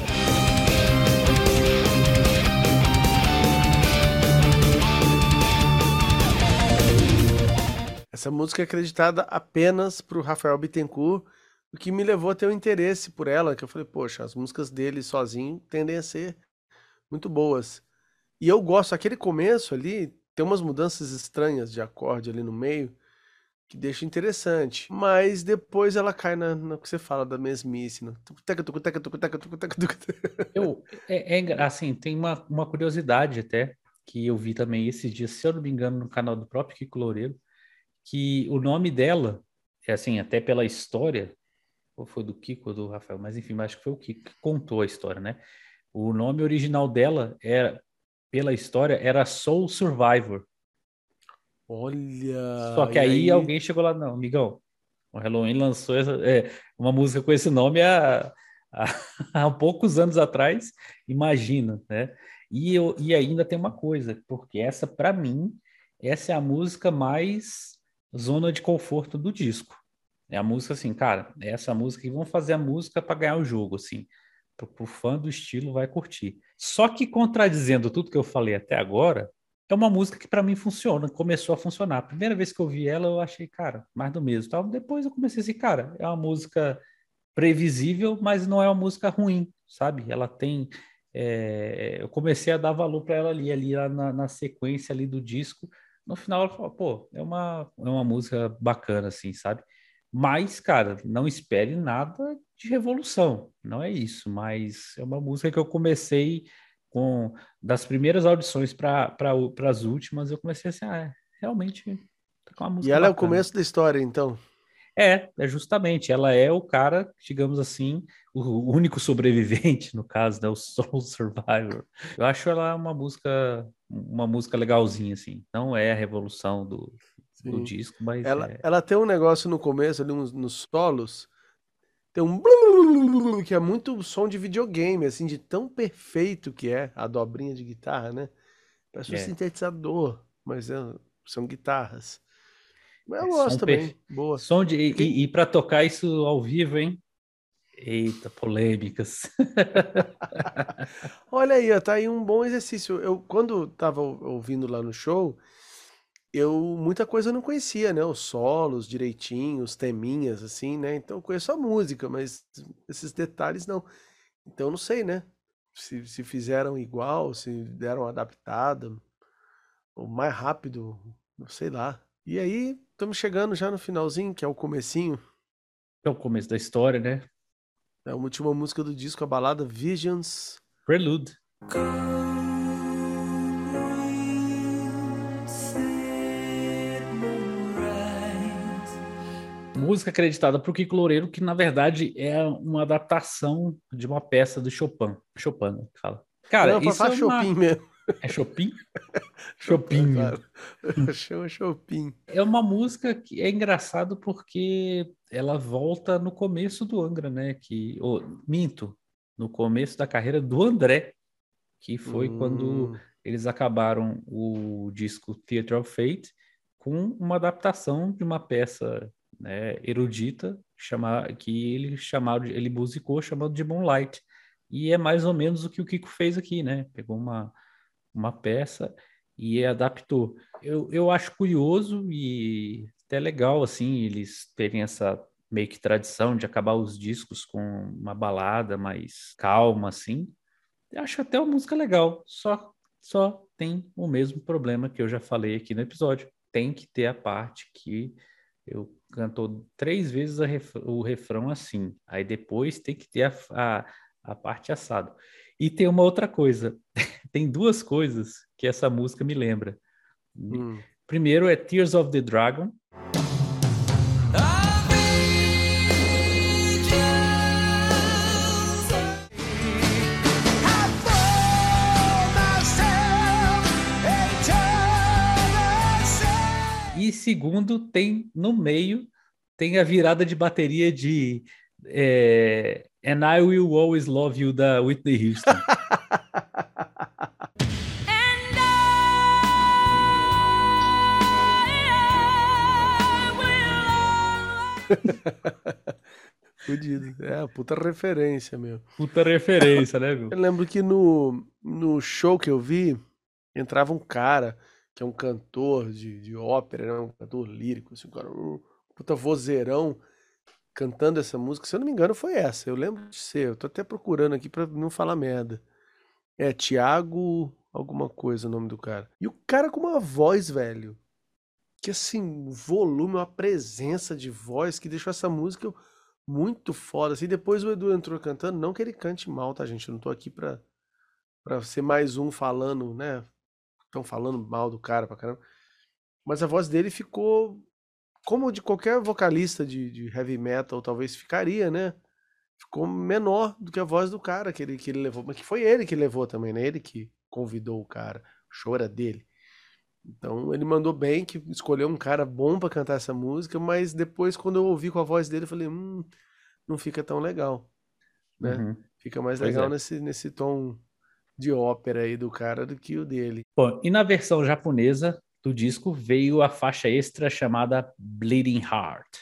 Essa música é acreditada apenas pro Rafael Bittencourt, o que me levou a ter um interesse por ela, que eu falei, poxa, as músicas dele sozinho tendem a ser muito boas. E eu gosto, aquele começo ali, tem umas mudanças estranhas de acorde ali no meio, que deixa interessante. Mas depois ela cai na, na que você fala da mesmice, no tucuteca, tucuteca, tucuteca, tucuteca, tucuteca. Eu, é, é engra- assim, tem uma, uma curiosidade até, que eu vi também esses dias, se eu não me engano, no canal do próprio Kiko Loureiro, que o nome dela, é assim, até pela história, ou foi do Kiko ou do Rafael, mas enfim, acho que foi o Kiko que contou a história, né? O nome original dela era, pela história, era Soul Survivor. Só Olha, que e aí aí, alguém chegou lá, não, amigão, o Halloween lançou essa- é, uma música com esse nome há, há, há poucos anos atrás, imagina, né? E, eu, e ainda tem uma coisa, porque essa, para mim, essa é a música mais zona de conforto do disco. É a música assim, cara, é essa música e vamos fazer a música para ganhar o jogo, assim. Pro, pro fã do estilo vai curtir. Só que contradizendo tudo que eu falei até agora, é uma música que para mim funciona, começou a funcionar. A primeira vez que eu vi ela, eu achei, cara, mais do mesmo. Tal. Depois eu comecei assim, cara, é uma música previsível, mas não é uma música ruim, sabe? Ela tem. É, eu comecei a dar valor para ela ali, ali lá na, na sequência ali do disco. No final ela falou, pô, é uma, é uma música bacana, assim, sabe? Mas, cara, não espere nada de revolução, não é isso, mas é uma música que eu comecei com das primeiras audições para para as últimas, eu comecei assim, ah, é, realmente tá com uma e música ela é o bacana. começo da história, então. É, é justamente, ela é o cara, digamos assim, o único sobrevivente, no caso, né, o Soul Survivor. Eu acho ela uma música, uma música legalzinha, assim. Não é a revolução do, do Sim. disco, mas Ela, é, ela tem um negócio no começo, ali uns, nos solos, tem um blulululu, que é muito som de videogame, assim, de tão perfeito que é a dobrinha de guitarra, né? Parece um é, sintetizador, mas é- são guitarras. Mas eu é som gosto também, perfeito. boa. Som de, Fiquei... e, e para tocar isso ao vivo, hein? Eita, polêmicas. Olha aí, ó, tá aí um bom exercício. Eu, quando tava ou- ouvindo lá no show, eu muita coisa eu não conhecia, né? Os solos direitinho, os teminhas, assim, né? Então eu conheço a música, mas esses detalhes não. Então eu não sei, né? Se, se fizeram igual, se deram uma adaptada, ou mais rápido, não sei lá. E aí, estamos chegando já no finalzinho, que é o comecinho. É o começo da história, né? É a última música do disco, a balada Visions. Prelude. Música acreditada para o Kiko Loureiro, que na verdade é uma adaptação de uma peça do Chopin. Chopin, né, que fala. Cara, Não, para isso falar é Chopin uma. mesmo. É Chopin? Chopin. Claro. Chama Chopin. É uma música que é engraçado porque ela volta no começo do Angra, né? Que, oh, minto, no começo da carreira do André, que foi hum. quando eles acabaram o disco Theatre of Fate com uma adaptação de uma peça, né, erudita chama, que ele chamava, ele musicou chamado de Moonlight. E é mais ou menos o que o Kiko fez aqui, né? Pegou uma, uma peça e adaptou. Eu, eu acho curioso e até legal, assim, eles terem essa meio que tradição de acabar os discos com uma balada mais calma, assim. Eu acho até uma música legal, só, só tem o mesmo problema que eu já falei aqui no episódio. Tem que ter a parte que eu cantou três vezes a ref, o refrão assim. Aí depois tem que ter a, a, a parte assado. E tem uma outra coisa. Tem duas coisas que essa música me lembra. Hum. Primeiro é Tears of the Dragon. E segundo, tem no meio, tem a virada de bateria de é, And I Will Always Love You, da Whitney Houston. Fudido. É, puta referência, meu. Puta referência, né, meu? Eu lembro que no, no show que eu vi, entrava um cara que é um cantor de, de ópera, né? Um cantor lírico, assim, um cara, um puta vozeirão, cantando essa música. Se eu não me engano, foi essa. Eu lembro de ser. Eu tô até procurando aqui pra não falar merda. É Thiago alguma coisa o nome do cara. E o cara com uma voz, velho, que assim, um volume, uma presença de voz que deixou essa música muito foda. Assim, depois o Edu entrou cantando, não que ele cante mal, tá, gente? Eu não tô aqui pra, pra ser mais um falando, né? Estão falando mal do cara pra caramba. Mas a voz dele ficou como de qualquer vocalista de, de heavy metal, talvez ficaria, né? Ficou menor do que a voz do cara que ele, que ele levou. Mas que foi ele que levou também, né? Ele que convidou o cara. O show era dele. Então ele mandou bem, que escolheu um cara bom pra cantar essa música, mas depois, quando eu ouvi com a voz dele, eu falei, hum, não fica tão legal, né? Uhum. Fica mais pois legal é. nesse, nesse tom de ópera aí do cara do que o dele. Bom, e na versão japonesa do disco veio a faixa extra chamada Bleeding Heart.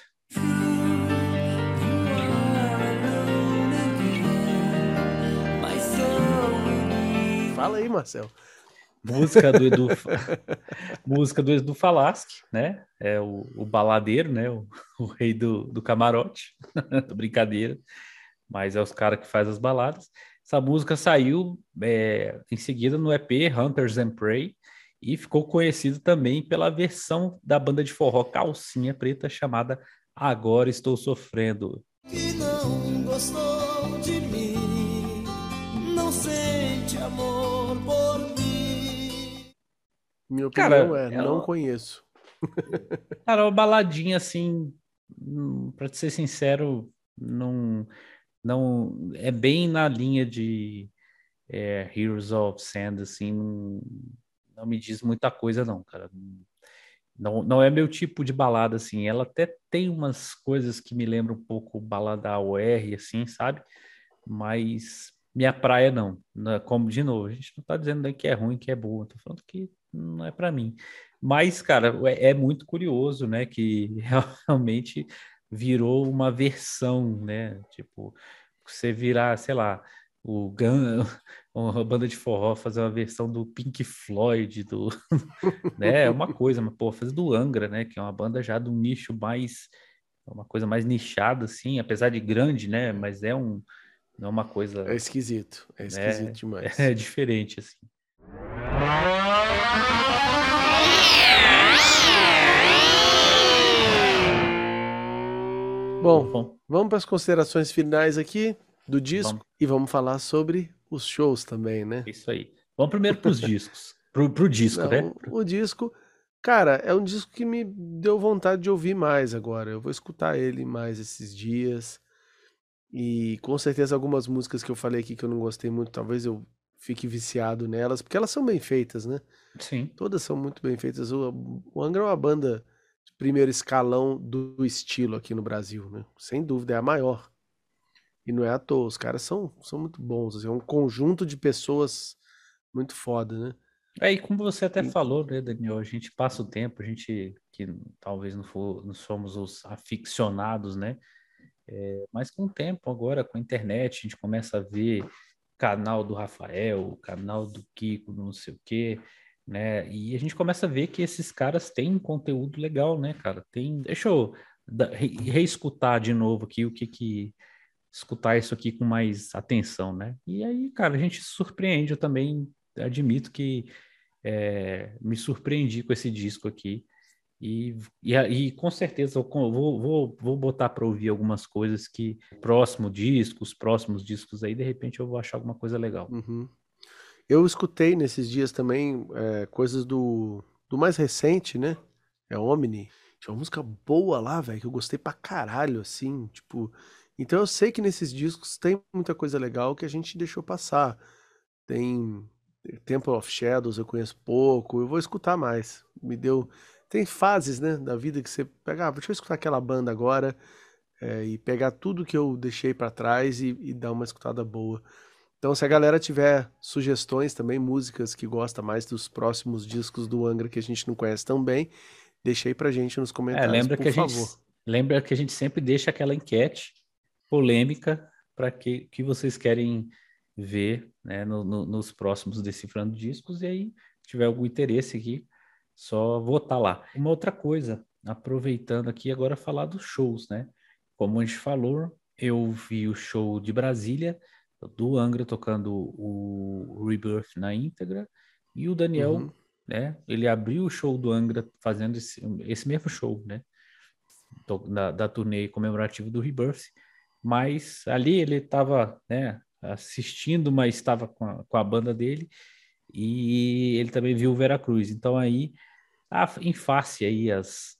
Fala aí, Marcel. Música do Edu, música do Edu Falaschi, né? É o, o baladeiro, né? O, o rei do, do camarote. Brincadeira. Mas é os caras que fazem as baladas. Essa música saiu é, em seguida no E P Hunters and Prey e ficou conhecido também pela versão da banda de forró Calcinha Preta chamada Agora Estou Sofrendo. Que não gostou de mim, não sente amor por mim. Minha opinião cara, é, não ela... conheço. Cara, uma baladinha assim, pra te ser sincero, não... não é bem na linha de é, Heroes of Sand, assim, não, não me diz muita coisa não, cara. Não, não é meu tipo de balada, assim. Ela até tem umas coisas que me lembram um pouco balada A O R, assim, sabe? Mas minha praia não. Como, de novo, a gente não tá dizendo nem que é ruim, que é boa. Tô falando que não é para mim. Mas, cara, é, é muito curioso, né? Que realmente virou uma versão, né? Tipo, você virar, sei lá, o Gun, uma banda de forró fazer uma versão do Pink Floyd, do, né? É uma coisa, mas pô, fazer do Angra, né? Que é uma banda já de um nicho mais, uma coisa mais nichada, assim, apesar de grande, né? Mas é um, não é uma coisa. É esquisito, é esquisito né? demais. É diferente, assim. Bom, Bom, vamos para as considerações finais aqui do disco vamos. E vamos falar sobre os shows também, né? Isso aí. Vamos primeiro para os discos. Pro, pro disco, Não, né? O, o disco, cara, é um disco que me deu vontade de ouvir mais agora. Eu vou escutar ele mais esses dias. E com certeza algumas músicas que eu falei aqui que eu não gostei muito, talvez eu fique viciado nelas, porque elas são bem feitas, né? Sim. Todas são muito bem feitas. O, o Angra é uma banda de primeiro escalão do estilo aqui no Brasil, né? Sem dúvida, é a maior. E não é à toa, os caras são, são muito bons. Assim, é um conjunto de pessoas muito foda, né? Aí, como você até E- falou, né, Daniel, a gente passa o tempo, a gente que talvez não, for, não somos os aficionados, né? É, mas com o tempo agora, com a internet, a gente começa a ver canal do Rafael, canal do Kiko, não sei o quê, né? E a gente começa a ver que esses caras têm conteúdo legal, né, cara? Tem. Deixa eu da- re- reescutar de novo aqui o que que. Escutar isso aqui com mais atenção, né? E aí, cara, a gente se surpreende. Eu também admito que é, me surpreendi com esse disco aqui. E, e, e com certeza eu co- vou, vou, vou botar para ouvir algumas coisas que próximo disco, os próximos discos aí, de repente eu vou achar alguma coisa legal. Uhum. Eu escutei nesses dias também é, coisas do, do mais recente, né? É Omni. Tinha uma música boa lá, velho, que eu gostei pra caralho, assim, tipo. Então eu sei que nesses discos tem muita coisa legal que a gente deixou passar. Tem Temple of Shadows, eu conheço pouco, eu vou escutar mais. Me deu. Tem fases, né, da vida que você pega, ah, deixa eu escutar aquela banda agora, é, e pegar tudo que eu deixei pra trás e, e dar uma escutada boa. Então, se a galera tiver sugestões também, músicas que gosta mais dos próximos discos do Angra que a gente não conhece tão bem, deixa aí pra gente nos É, comentários, lembra por que a gente favor. lembra que a gente sempre deixa aquela enquete polêmica para que, que vocês querem ver, né, no- no- nos próximos Decifrando Discos, e aí, se tiver algum interesse aqui, só votar lá. Uma outra coisa, aproveitando aqui agora falar dos shows, né? Como a gente falou, eu vi o show de Brasília, do Angra tocando o Rebirth na íntegra, e o Daniel, Uhum. né? Ele abriu o show do Angra fazendo esse, esse mesmo show, né? to- Da, da turnê comemorativa do Rebirth, mas ali ele estava, né, assistindo, mas estava com a, com a banda dele, e ele também viu o Veracruz. Então aí, a, em face aí as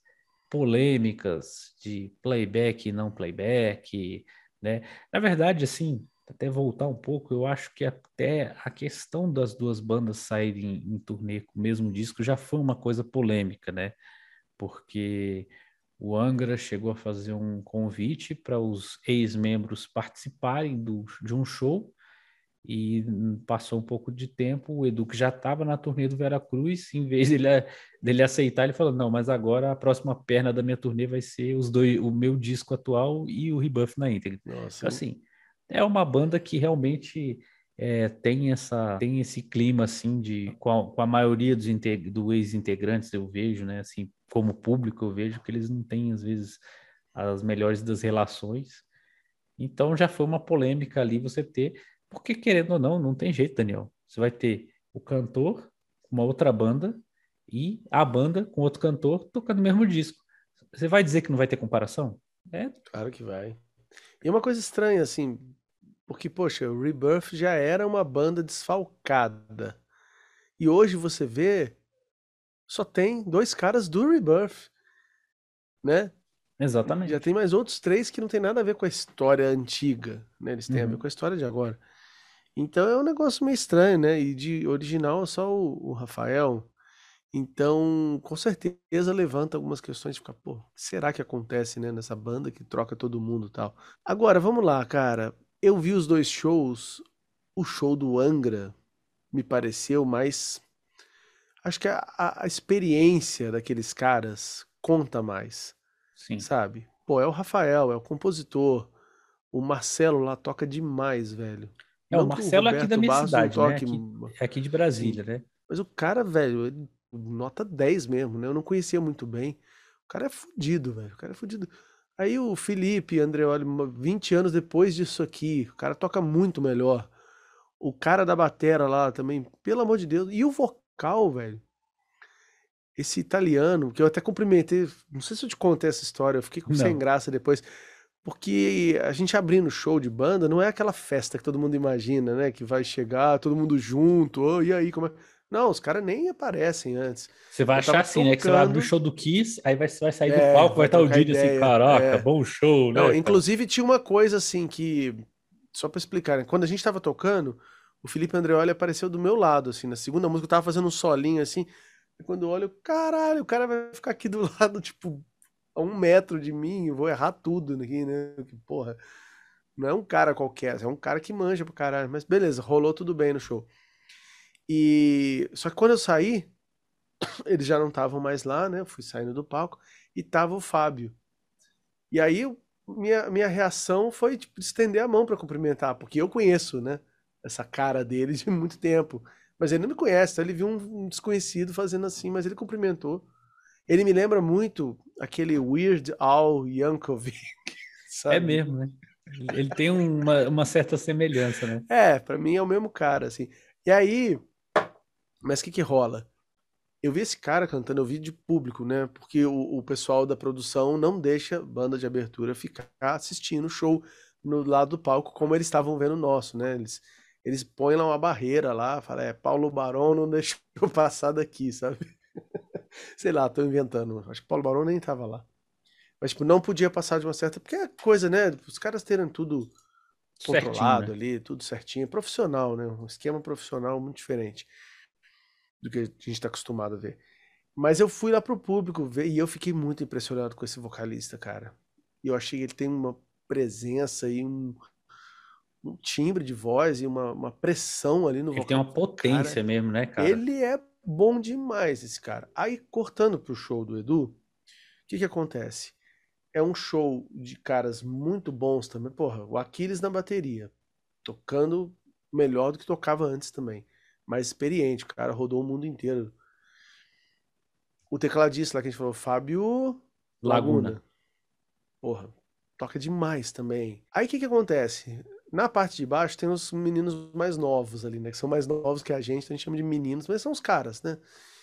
polêmicas de playback e não playback, né? Na verdade, assim, até voltar um pouco, eu acho que até a questão das duas bandas saírem em turnê com o mesmo disco já foi uma coisa polêmica, né? Porque o Angra chegou a fazer um convite para os ex-membros participarem do, de um show, e passou um pouco de tempo, o Edu, que já estava na turnê do Veracruz, em vez dele, dele aceitar, ele falou, não, mas agora a próxima perna da minha turnê vai ser os dois, o meu disco atual e o Rebuff na íntegra. Nossa, Então, assim, é uma banda que realmente é, tem, essa, tem esse clima, assim, de, com a, com a maioria dos, integ dos ex-integrantes, eu vejo, né, assim, como público, eu vejo que eles não têm, às vezes, as melhores das relações. Então já foi uma polêmica ali você ter, porque querendo ou não, não tem jeito, Daniel. Você vai ter o cantor com uma outra banda e a banda com outro cantor tocando o mesmo disco. Você vai dizer que não vai ter comparação? É, claro que vai. E é uma coisa estranha, assim, porque, poxa, o Rebirth já era uma banda desfalcada. E hoje você vê, só tem dois caras do Rebirth, né? Já exatamente. tem mais outros três que não tem nada a ver com a história antiga, né? Eles têm a ver Uhum. com a história de agora. Então é um negócio meio estranho, né? E de original é só o, o Rafael. Então, com certeza levanta algumas questões de ficar, pô, o que será que acontece, né, nessa banda que troca todo mundo e tal. Agora, vamos lá, cara. Eu vi os dois shows. O show do Angra me pareceu mais. Acho que a, a- a experiência daqueles caras conta mais, Sim. sabe? Pô, é o Rafael, é o compositor. O Marcelo lá toca demais, velho. É, o Não que o Marcelo é aqui da Roberto minha Barros não cidade, né? toque, Aqui, é aqui de sim. Brasília, né? Mas o cara, velho, ele- nota dez mesmo, né? Eu não conhecia muito bem. O cara é fudido, velho. O cara é fudido. Aí o Felipe Andreoli, uma- vinte anos depois disso aqui, o cara toca muito melhor. O cara da batera lá também, pelo amor de Deus. E o vocal, velho. Esse italiano, que eu até cumprimentei, não sei se eu te contei essa história, eu fiquei com- sem Não. graça depois. Porque a gente abrindo show de banda não é aquela festa que todo mundo imagina, né? Que vai chegar todo mundo junto, "Ô, e aí, como é?" Não, os caras nem aparecem antes. Você vai Eu achar tava assim, né? Que você vai abrir o tocando, show do Kiss, aí vai, vai sair do é, palco, vai vai estar o trocar Didi assim, ideia. caraca, É. bom show, Não, né, cara? inclusive tinha uma coisa assim que, só pra explicar, né? Quando a gente tava tocando, o Felipe Andreoli apareceu do meu lado, assim, na segunda música, eu tava fazendo um solinho, assim, e quando eu olho, caralho, o cara vai ficar aqui do lado, tipo, a um metro de mim, eu vou errar tudo aqui, né? Que porra, não é um cara qualquer, é um cara que manja pra caralho, mas beleza, rolou tudo bem no show. E só que quando eu saí, eles já não estavam mais lá, né? Eu fui saindo do palco e tava o Fábio. E aí eu- minha, minha reação foi tipo, estender a mão pra cumprimentar, porque eu conheço, né? Essa cara dele de muito tempo. Mas ele não me conhece, então ele viu um, um desconhecido fazendo assim, mas ele cumprimentou. Ele me lembra muito aquele Weird Al Yankovic, É sabe? mesmo, né? Ele ele tem uma, uma certa semelhança, né? É, pra mim é o mesmo cara, assim. E aí, mas o que que rola? Eu vi esse cara cantando, eu vi de público, né? Porque o, o pessoal da produção não deixa banda de abertura ficar assistindo o show no lado do palco como eles estavam vendo o nosso, né? Eles, eles põem lá uma barreira lá, falam, é, Paulo Barão não deixou eu passar daqui, sabe? Sei lá, tô inventando. Acho que Paulo Barão nem tava lá. Mas, tipo, não podia passar de uma certa. Porque é coisa, né? Os caras terem tudo Certinho, controlado né? ali, tudo certinho. Profissional, né? Um esquema profissional muito diferente do que a gente está acostumado a ver. Mas eu fui lá pro público ver e eu fiquei muito impressionado com esse vocalista, cara. E eu achei que ele tem uma presença e um, um timbre de voz e uma, uma pressão ali no Ele tem vocal. uma Cara, potência mesmo, né, cara? ele é bom demais, esse cara. Aí, cortando pro show do Edu, o que que acontece? É um show de caras muito bons também. Porra, o Aquiles na bateria, tocando melhor do que tocava antes também. Mais experiente, o cara rodou o mundo inteiro. O tecladista lá que a gente falou, Fábio Laguna. Laguna. Porra, toca demais também. Aí o que que acontece? Na parte de baixo tem os meninos mais novos ali, né? Que são mais novos que a gente, então a gente chama de meninos, mas são os caras, né?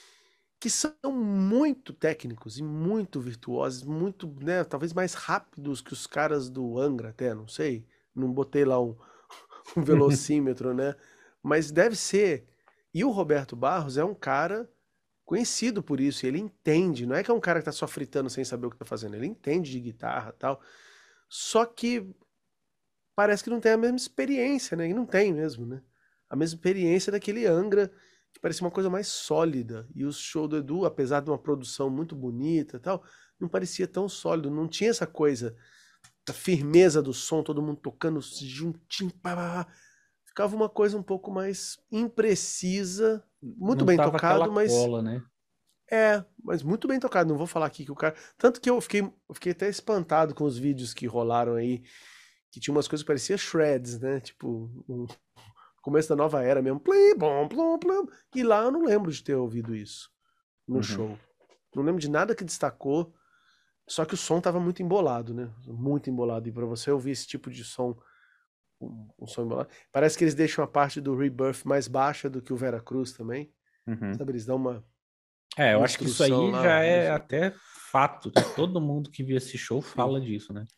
Que são muito técnicos e muito virtuosos, muito, né? Talvez mais rápidos que os caras do Angra até, não sei. Não botei lá um, um velocímetro, né? Mas deve ser. E o Roberto Barros é um cara conhecido por isso, e ele entende, não é que é um cara que tá só fritando sem saber o que tá fazendo, ele entende de guitarra e tal, só que parece que não tem a mesma experiência, né? E não tem mesmo, né? A mesma experiência daquele Angra, que parecia uma coisa mais sólida. E o show do Edu, apesar de uma produção muito bonita e tal, não parecia tão sólido, não tinha essa coisa da firmeza do som, todo mundo tocando juntinho, pá, pá, pá. Ficava uma coisa um pouco mais imprecisa, muito Não bem tava aquela tocado, mas cola, né? é, mas muito bem tocado. Não vou falar aqui que o cara. Tanto que eu fiquei, eu fiquei até espantado com os vídeos que rolaram aí, que tinha umas coisas que pareciam shreds, né? Tipo, o começo da nova era mesmo. Plim, plom, plom, plom. E lá eu não lembro de ter ouvido isso no Uhum. show. Não lembro de nada que destacou. Só que o som tava muito embolado, né? Muito embolado. E pra você ouvir esse tipo de som, um, um som embolado. Parece que eles deixam a parte do Rebirth mais baixa do que o Vera Cruz também. Uhum. Sabe? Eles dão uma, É, eu uma acho que isso instrução aí lá. já é Enfim. até fato, né? Todo mundo que viu esse show Sim. fala disso, né?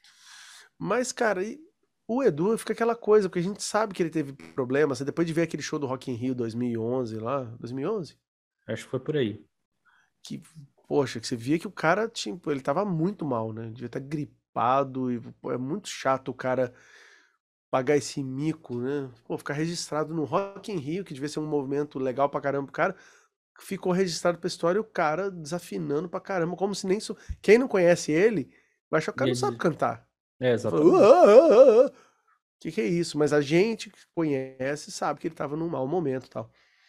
Mas, cara, e o Edu fica aquela coisa, porque a gente sabe que ele teve problemas. Né? Depois de ver aquele show do Rock in Rio dois mil e onze lá, dois mil e onze, Acho que foi por aí. que, poxa, que você via que o cara, tipo, ele tava muito mal, né? Devia estar gripado e pô, é muito chato o cara pagar esse mico, né? Pô, ficar registrado no Rock in Rio, que devia ser um movimento legal pra caramba, o cara ficou registrado pra história e o cara desafinando pra caramba, como se nem isso. Quem não conhece ele, vai achar que o cara não sabe Ele... cantar. É, Fala, "Ah, exatamente. ah, ah, ah." Que que é isso? Mas a gente que conhece sabe que ele estava num mau momento e tal.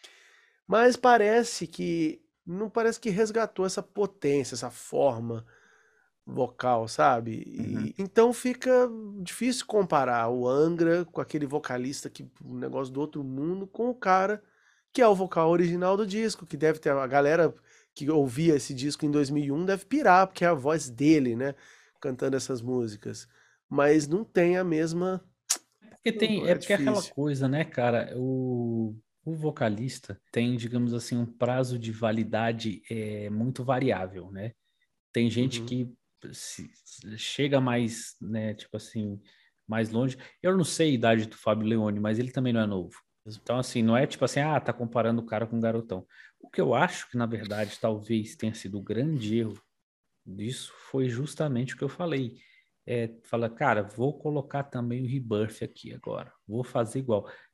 Mas parece que não parece que resgatou essa potência, essa forma vocal, sabe? Uhum. E, então fica difícil comparar o Angra com aquele vocalista que um negócio do outro mundo com o cara que é o vocal original do disco, que deve ter a galera que ouvia esse disco em dois mil e um deve pirar, porque é a voz dele, né, cantando essas músicas. Mas não tem a mesma. Porque tem, é É porque é aquela difícil. coisa, né, cara? O, o vocalista tem, digamos assim, um prazo de validade é, muito variável, né? Tem gente Uhum. que se- se chega mais, né, tipo assim, mais longe. Eu não sei a idade do Fábio Leone, mas ele também não é novo. Então, assim, não é tipo assim, ah, tá comparando o cara com um garotão. O que eu acho que, na verdade, talvez tenha sido o grande erro disso foi justamente o que eu falei. É, fala, cara, vou colocar também o Rebirth aqui agora. Vou fazer igual.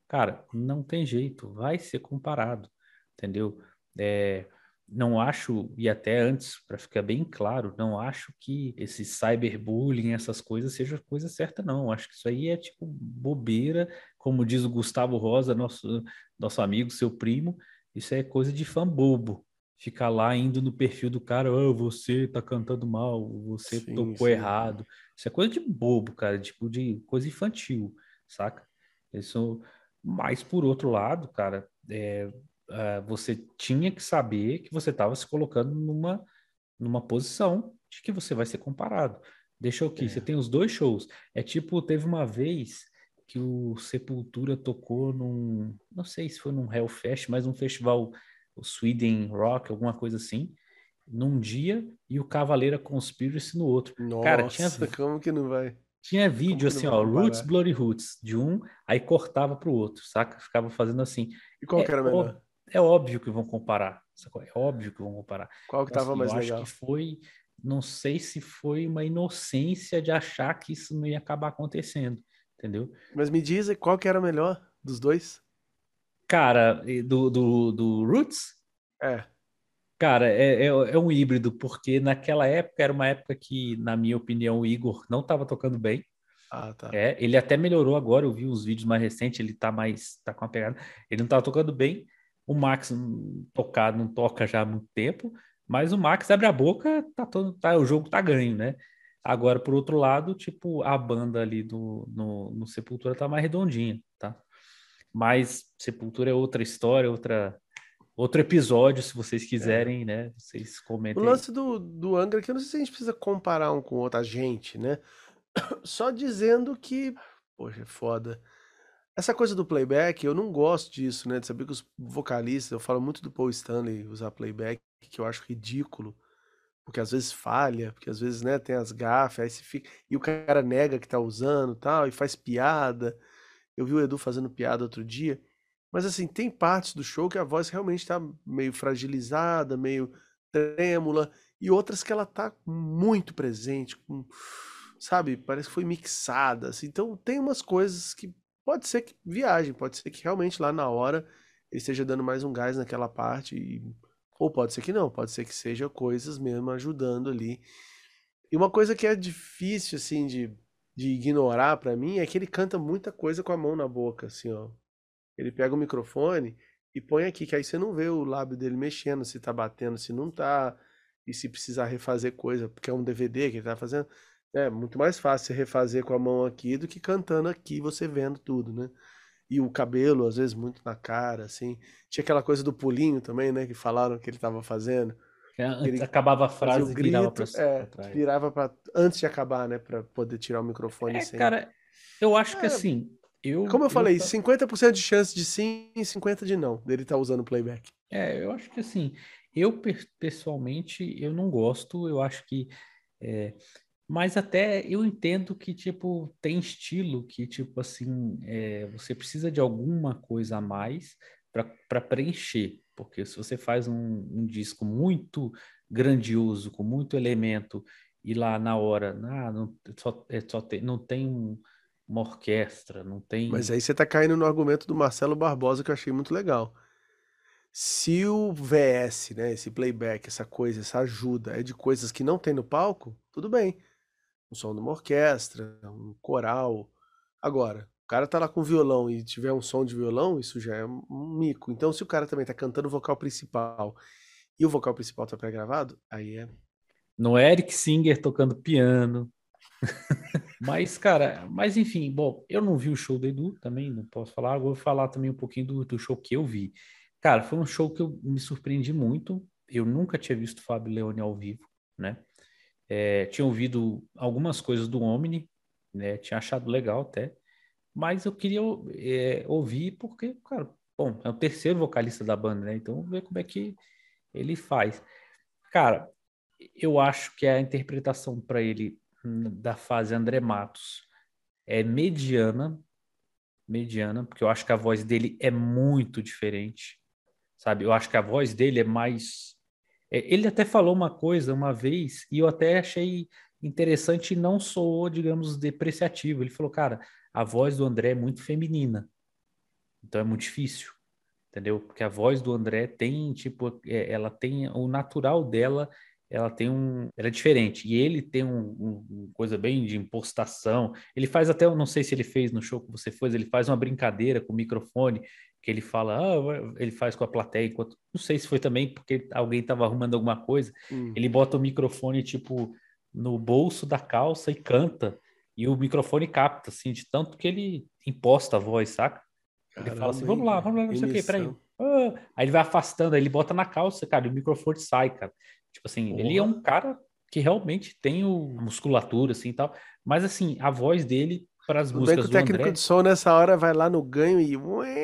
Cara, não tem jeito, vai ser comparado, entendeu? É, não acho, e até antes, para ficar bem claro, não acho que esse cyberbullying, essas coisas, seja coisa certa, não. Acho que isso aí é tipo bobeira, como diz o Gustavo Rosa, nosso, nosso amigo, seu primo, isso é coisa de fã bobo. Ficar lá indo no perfil do cara, oh, você tá cantando mal, você Sim, tocou sim. errado. Isso é coisa de bobo, cara, tipo de coisa infantil, saca? Isso, mas por outro lado, cara, é, é, você tinha que saber que você estava se colocando numa, numa posição de que você vai ser comparado. Deixa eu aqui, você É. tem os dois shows. É tipo, teve uma vez que o Sepultura tocou num, não sei se foi num Hellfest, mas um festival, o Sweden Rock, alguma coisa assim, num dia e o Cavaleira Conspiracy no outro. Cara, tinha, Nossa, como que não vai? tinha Como vídeo que não assim, vai ó, Roots, comparar? Bloody Roots, de um, aí cortava pro outro, saca? Ficava fazendo assim. E qual que É, era ó- melhor? é óbvio que vão comparar, sacou? É óbvio que vão comparar. Qual que Então, tava assim, eu mais acho que legal? foi, não sei se foi uma inocência de achar que isso não ia acabar acontecendo, entendeu? Mas me diz aí, qual que era melhor dos dois? Cara, e do, do, do Roots, É. cara, é, é, é um híbrido, porque naquela época era uma época que, na minha opinião, o Igor não estava tocando bem. Ah, tá. É, ele até melhorou agora, eu vi os vídeos mais recentes, ele tá mais, tá com uma pegada. Ele não tá tocando bem. O Max hum, tocar, não toca já há muito tempo, mas o Max abre a boca, tá todo, tá, o jogo tá ganho, né? Agora, por outro lado, tipo, a banda ali do, no, no Sepultura tá mais redondinha, tá? Mas Sepultura é outra história, outra, outro episódio, se vocês É. quiserem, né? Vocês O comentem aí. lance do, do Angra, que eu não sei se a gente precisa comparar um com o outro, a gente, né? Só dizendo que, poxa, é foda. Essa coisa do playback, eu não gosto disso, né? De saber que os vocalistas, eu falo muito do Paul Stanley usar playback, que eu acho ridículo, porque às vezes falha, porque às vezes, né, tem as gafas, aí você fica. E o cara nega que tá usando tal, e faz piada. Eu vi o Edu fazendo piada outro dia. Mas assim, tem partes do show que a voz realmente tá meio fragilizada, meio trêmula, e outras que ela tá muito presente, com, sabe, parece que foi mixada, assim. Então tem umas coisas que pode ser que viagem, pode ser que realmente lá na hora ele esteja dando mais um gás naquela parte, e- ou pode ser que não, pode ser que seja coisas mesmo ajudando ali. E uma coisa que é difícil, assim, de, de ignorar pra mim é que ele canta muita coisa com a mão na boca, assim, ó. Ele pega o microfone e põe aqui, que aí você não vê o lábio dele mexendo, se tá batendo, se não tá, e se precisar refazer coisa, porque é um D V D que ele tá fazendo. É muito mais fácil você refazer com a mão aqui do que cantando aqui, você vendo tudo, né? E o cabelo, às vezes, muito na cara, assim. Tinha aquela coisa do pulinho também, né? Que falaram que ele tava fazendo. É, Que antes ele acabava a fazia o frase e virava para grito, é, trás. virava para antes de acabar, né? Pra poder tirar o microfone É, sem. cara, eu acho que É, assim, eu, como eu eu, falei, cinquenta por cento de chance de sim e cinquenta de não, dele estar usando playback. é, eu acho que assim, eu pe- pessoalmente, eu não gosto, eu acho que, é, mas até eu entendo que, tipo, tem estilo que, tipo assim, é, você precisa de alguma coisa a mais para preencher, porque se você faz um, um disco muito grandioso, com muito elemento, e lá na hora, ah, não, só, é, só tem, não tem um- uma orquestra, não Mas tem. aí você tá caindo no argumento do Marcelo Barbosa que eu achei muito legal. Se o V S, né, esse playback, essa coisa, essa ajuda é de coisas que não tem no palco, tudo bem. Um som de uma orquestra, um coral. Agora, o cara tá lá com violão e tiver um som de violão, isso já é um mico. Então, se o cara também tá cantando o vocal principal e o vocal principal tá pré-gravado, aí é. No Eric Singer tocando piano. Mas, cara, mas enfim, bom, eu não vi o show do Edu também, não posso falar. Vou falar também um pouquinho do, do show que eu vi. Cara, foi um show que eu me surpreendi muito. Eu nunca tinha visto o Fábio Leone ao vivo, né? É, tinha ouvido algumas coisas do Omni, né? Tinha achado legal até. Mas eu queria é, ouvir porque, cara, bom, é o terceiro vocalista da banda, né? Então, vamos ver como é que ele faz. Cara, eu acho que a interpretação para ele hum, da fase André Matos é mediana, mediana, porque eu acho que a voz dele é muito diferente, sabe? Eu acho que a voz dele é mais. é, Ele até falou uma coisa uma vez e eu até achei interessante e não soou, digamos, depreciativo. Ele falou, cara, a voz do André é muito feminina. Então é muito difícil, entendeu? Porque a voz do André tem, tipo, é, ela tem o natural dela, ela tem um, ela é diferente. E ele tem um, um, uma coisa bem de impostação. Ele faz até, eu não sei se ele fez no show que você fez, ele faz uma brincadeira com o microfone, que ele fala, ah, ele faz com a plateia, enquanto, não sei se foi também porque alguém estava arrumando alguma coisa, Hum. ele bota o microfone, tipo, no bolso da calça e canta, e o microfone capta, assim, de tanto que ele imposta a voz, saca? Ele Caramba, fala assim, vamos lá, vamos lá, não sei o quê, peraí. emissão. Ah. Aí ele vai afastando, aí ele bota na calça, cara, e o microfone sai, cara. Tipo assim, Porra. ele é um cara que realmente tem o, a musculatura, assim, e tal, mas assim, a voz dele para as Tudo bem que músicas o do técnico André... de som nessa hora vai lá no ganho e...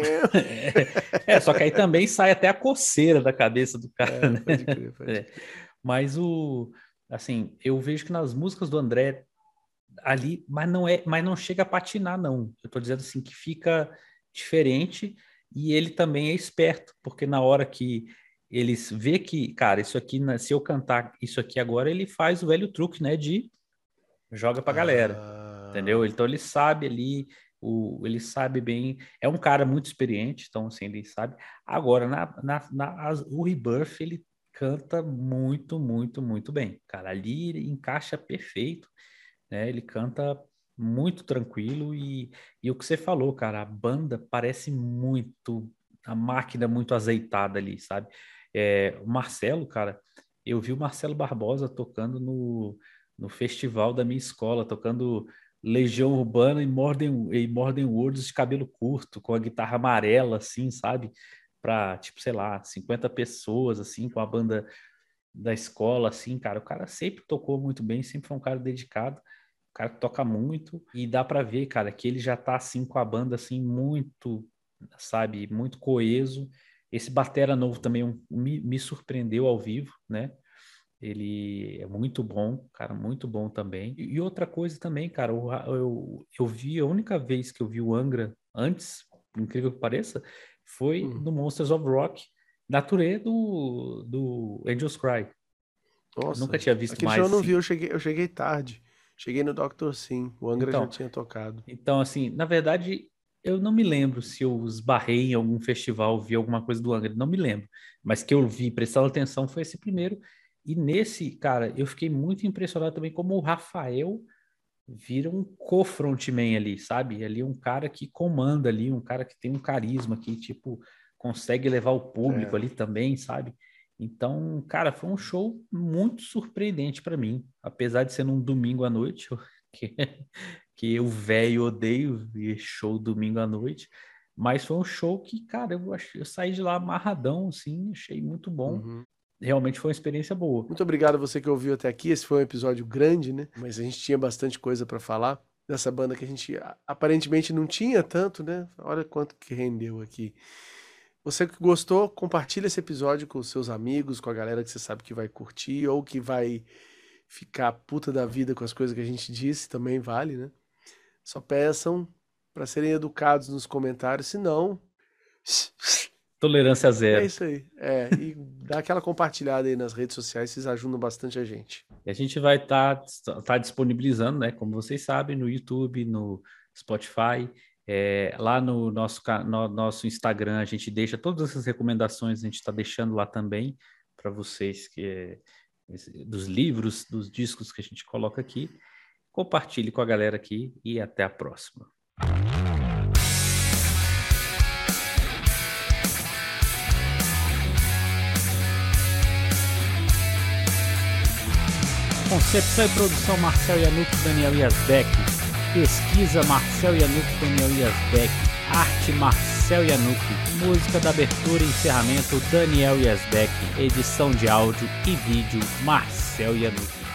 É, só que aí também sai até a coceira da cabeça do cara, É, né? pode crer, pode É. crer. Mas o... Assim, eu vejo que nas músicas do André ali, mas não é, mas não chega a patinar, não. Eu tô dizendo assim, que fica diferente e ele também é esperto, porque na hora que eles vê que, cara, isso aqui, se eu cantar isso aqui agora, ele faz o velho truque, né, de joga pra galera, Ah, entendeu? Então ele sabe ali, o, ele sabe bem, é um cara muito experiente, então assim, ele sabe. Agora, na, na, na, as- o Rebirth, ele canta muito, muito, muito bem. Cara, ali ele encaixa perfeito, né? Ele canta muito tranquilo e, e o que você falou, cara, a banda parece muito, a máquina muito azeitada ali, sabe? É, o Marcelo, cara, eu vi o Marcelo Barbosa tocando no, no festival da minha escola, tocando Legião Urbana e Modern, e Modern Words de cabelo curto, com a guitarra amarela, assim, sabe? Pra, tipo, sei lá, cinquenta pessoas, assim, com a banda da escola, assim, cara. O cara sempre tocou muito bem, sempre foi um cara dedicado, um cara que toca muito, e dá pra ver, cara, que ele já tá, assim, com a banda, assim, muito, sabe, muito coeso. Esse batera novo também um- me, me surpreendeu ao vivo, né? Ele é muito bom, cara, muito bom também. E, e outra coisa também, cara, eu, eu, eu vi, a única vez que eu vi o Angra antes, por incrível que pareça, foi hum. no Monsters of Rock, na turnê do, do Angels Cry. Eu Nossa, nunca tinha visto aquele mais show eu não assim. vi, eu cheguei, eu cheguei tarde. Cheguei no doutor Sim, o Angra já Então, tinha tocado. então, assim, na verdade, eu não me lembro se eu esbarrei em algum festival, vi alguma coisa do Angra, não me lembro. Mas que eu vi, prestando atenção, foi esse primeiro. E nesse, cara, eu fiquei muito impressionado também como o Rafael vira um co-frontman ali, sabe? Ali um cara que comanda ali, um cara que tem um carisma, que, tipo, consegue levar o público É. ali também, sabe? Então, cara, foi um show muito surpreendente para mim, apesar de ser num domingo à noite, que, que eu velho odeio ver show domingo à noite, mas foi um show que, cara, eu, ach, eu saí de lá amarradão, assim, achei muito bom. Uhum. Realmente foi uma experiência boa. Muito obrigado a você que ouviu até aqui. Esse foi um episódio grande, né? Mas a gente tinha bastante coisa pra falar dessa banda que a gente a- aparentemente não tinha tanto, né? Olha quanto que rendeu aqui. Você que gostou, compartilha esse episódio com os seus amigos, com a galera que você sabe que vai curtir ou que vai ficar puta da vida com as coisas que a gente disse, também vale, né? Só peçam pra serem educados nos comentários, senão Tolerância é zero. isso aí. É, e dá aquela compartilhada aí nas redes sociais, vocês ajudam bastante a gente. E a gente vai estar tá, tá disponibilizando, né? Como vocês sabem, no YouTube, no Spotify, é, lá no nosso, ca- no nosso Instagram, a gente deixa todas essas recomendações, a gente está deixando lá também para vocês que é, esse- dos livros, dos discos que a gente coloca aqui. Compartilhe com a galera aqui e até a próxima. Concepção e produção Marcel Yanuk e Daniel Yazbek. Pesquisa Marcel Yanuk e Daniel Yazbek. Arte Marcel Yanuk. Música da abertura e encerramento Daniel Yazbek. Edição de áudio e vídeo Marcel Yanuk.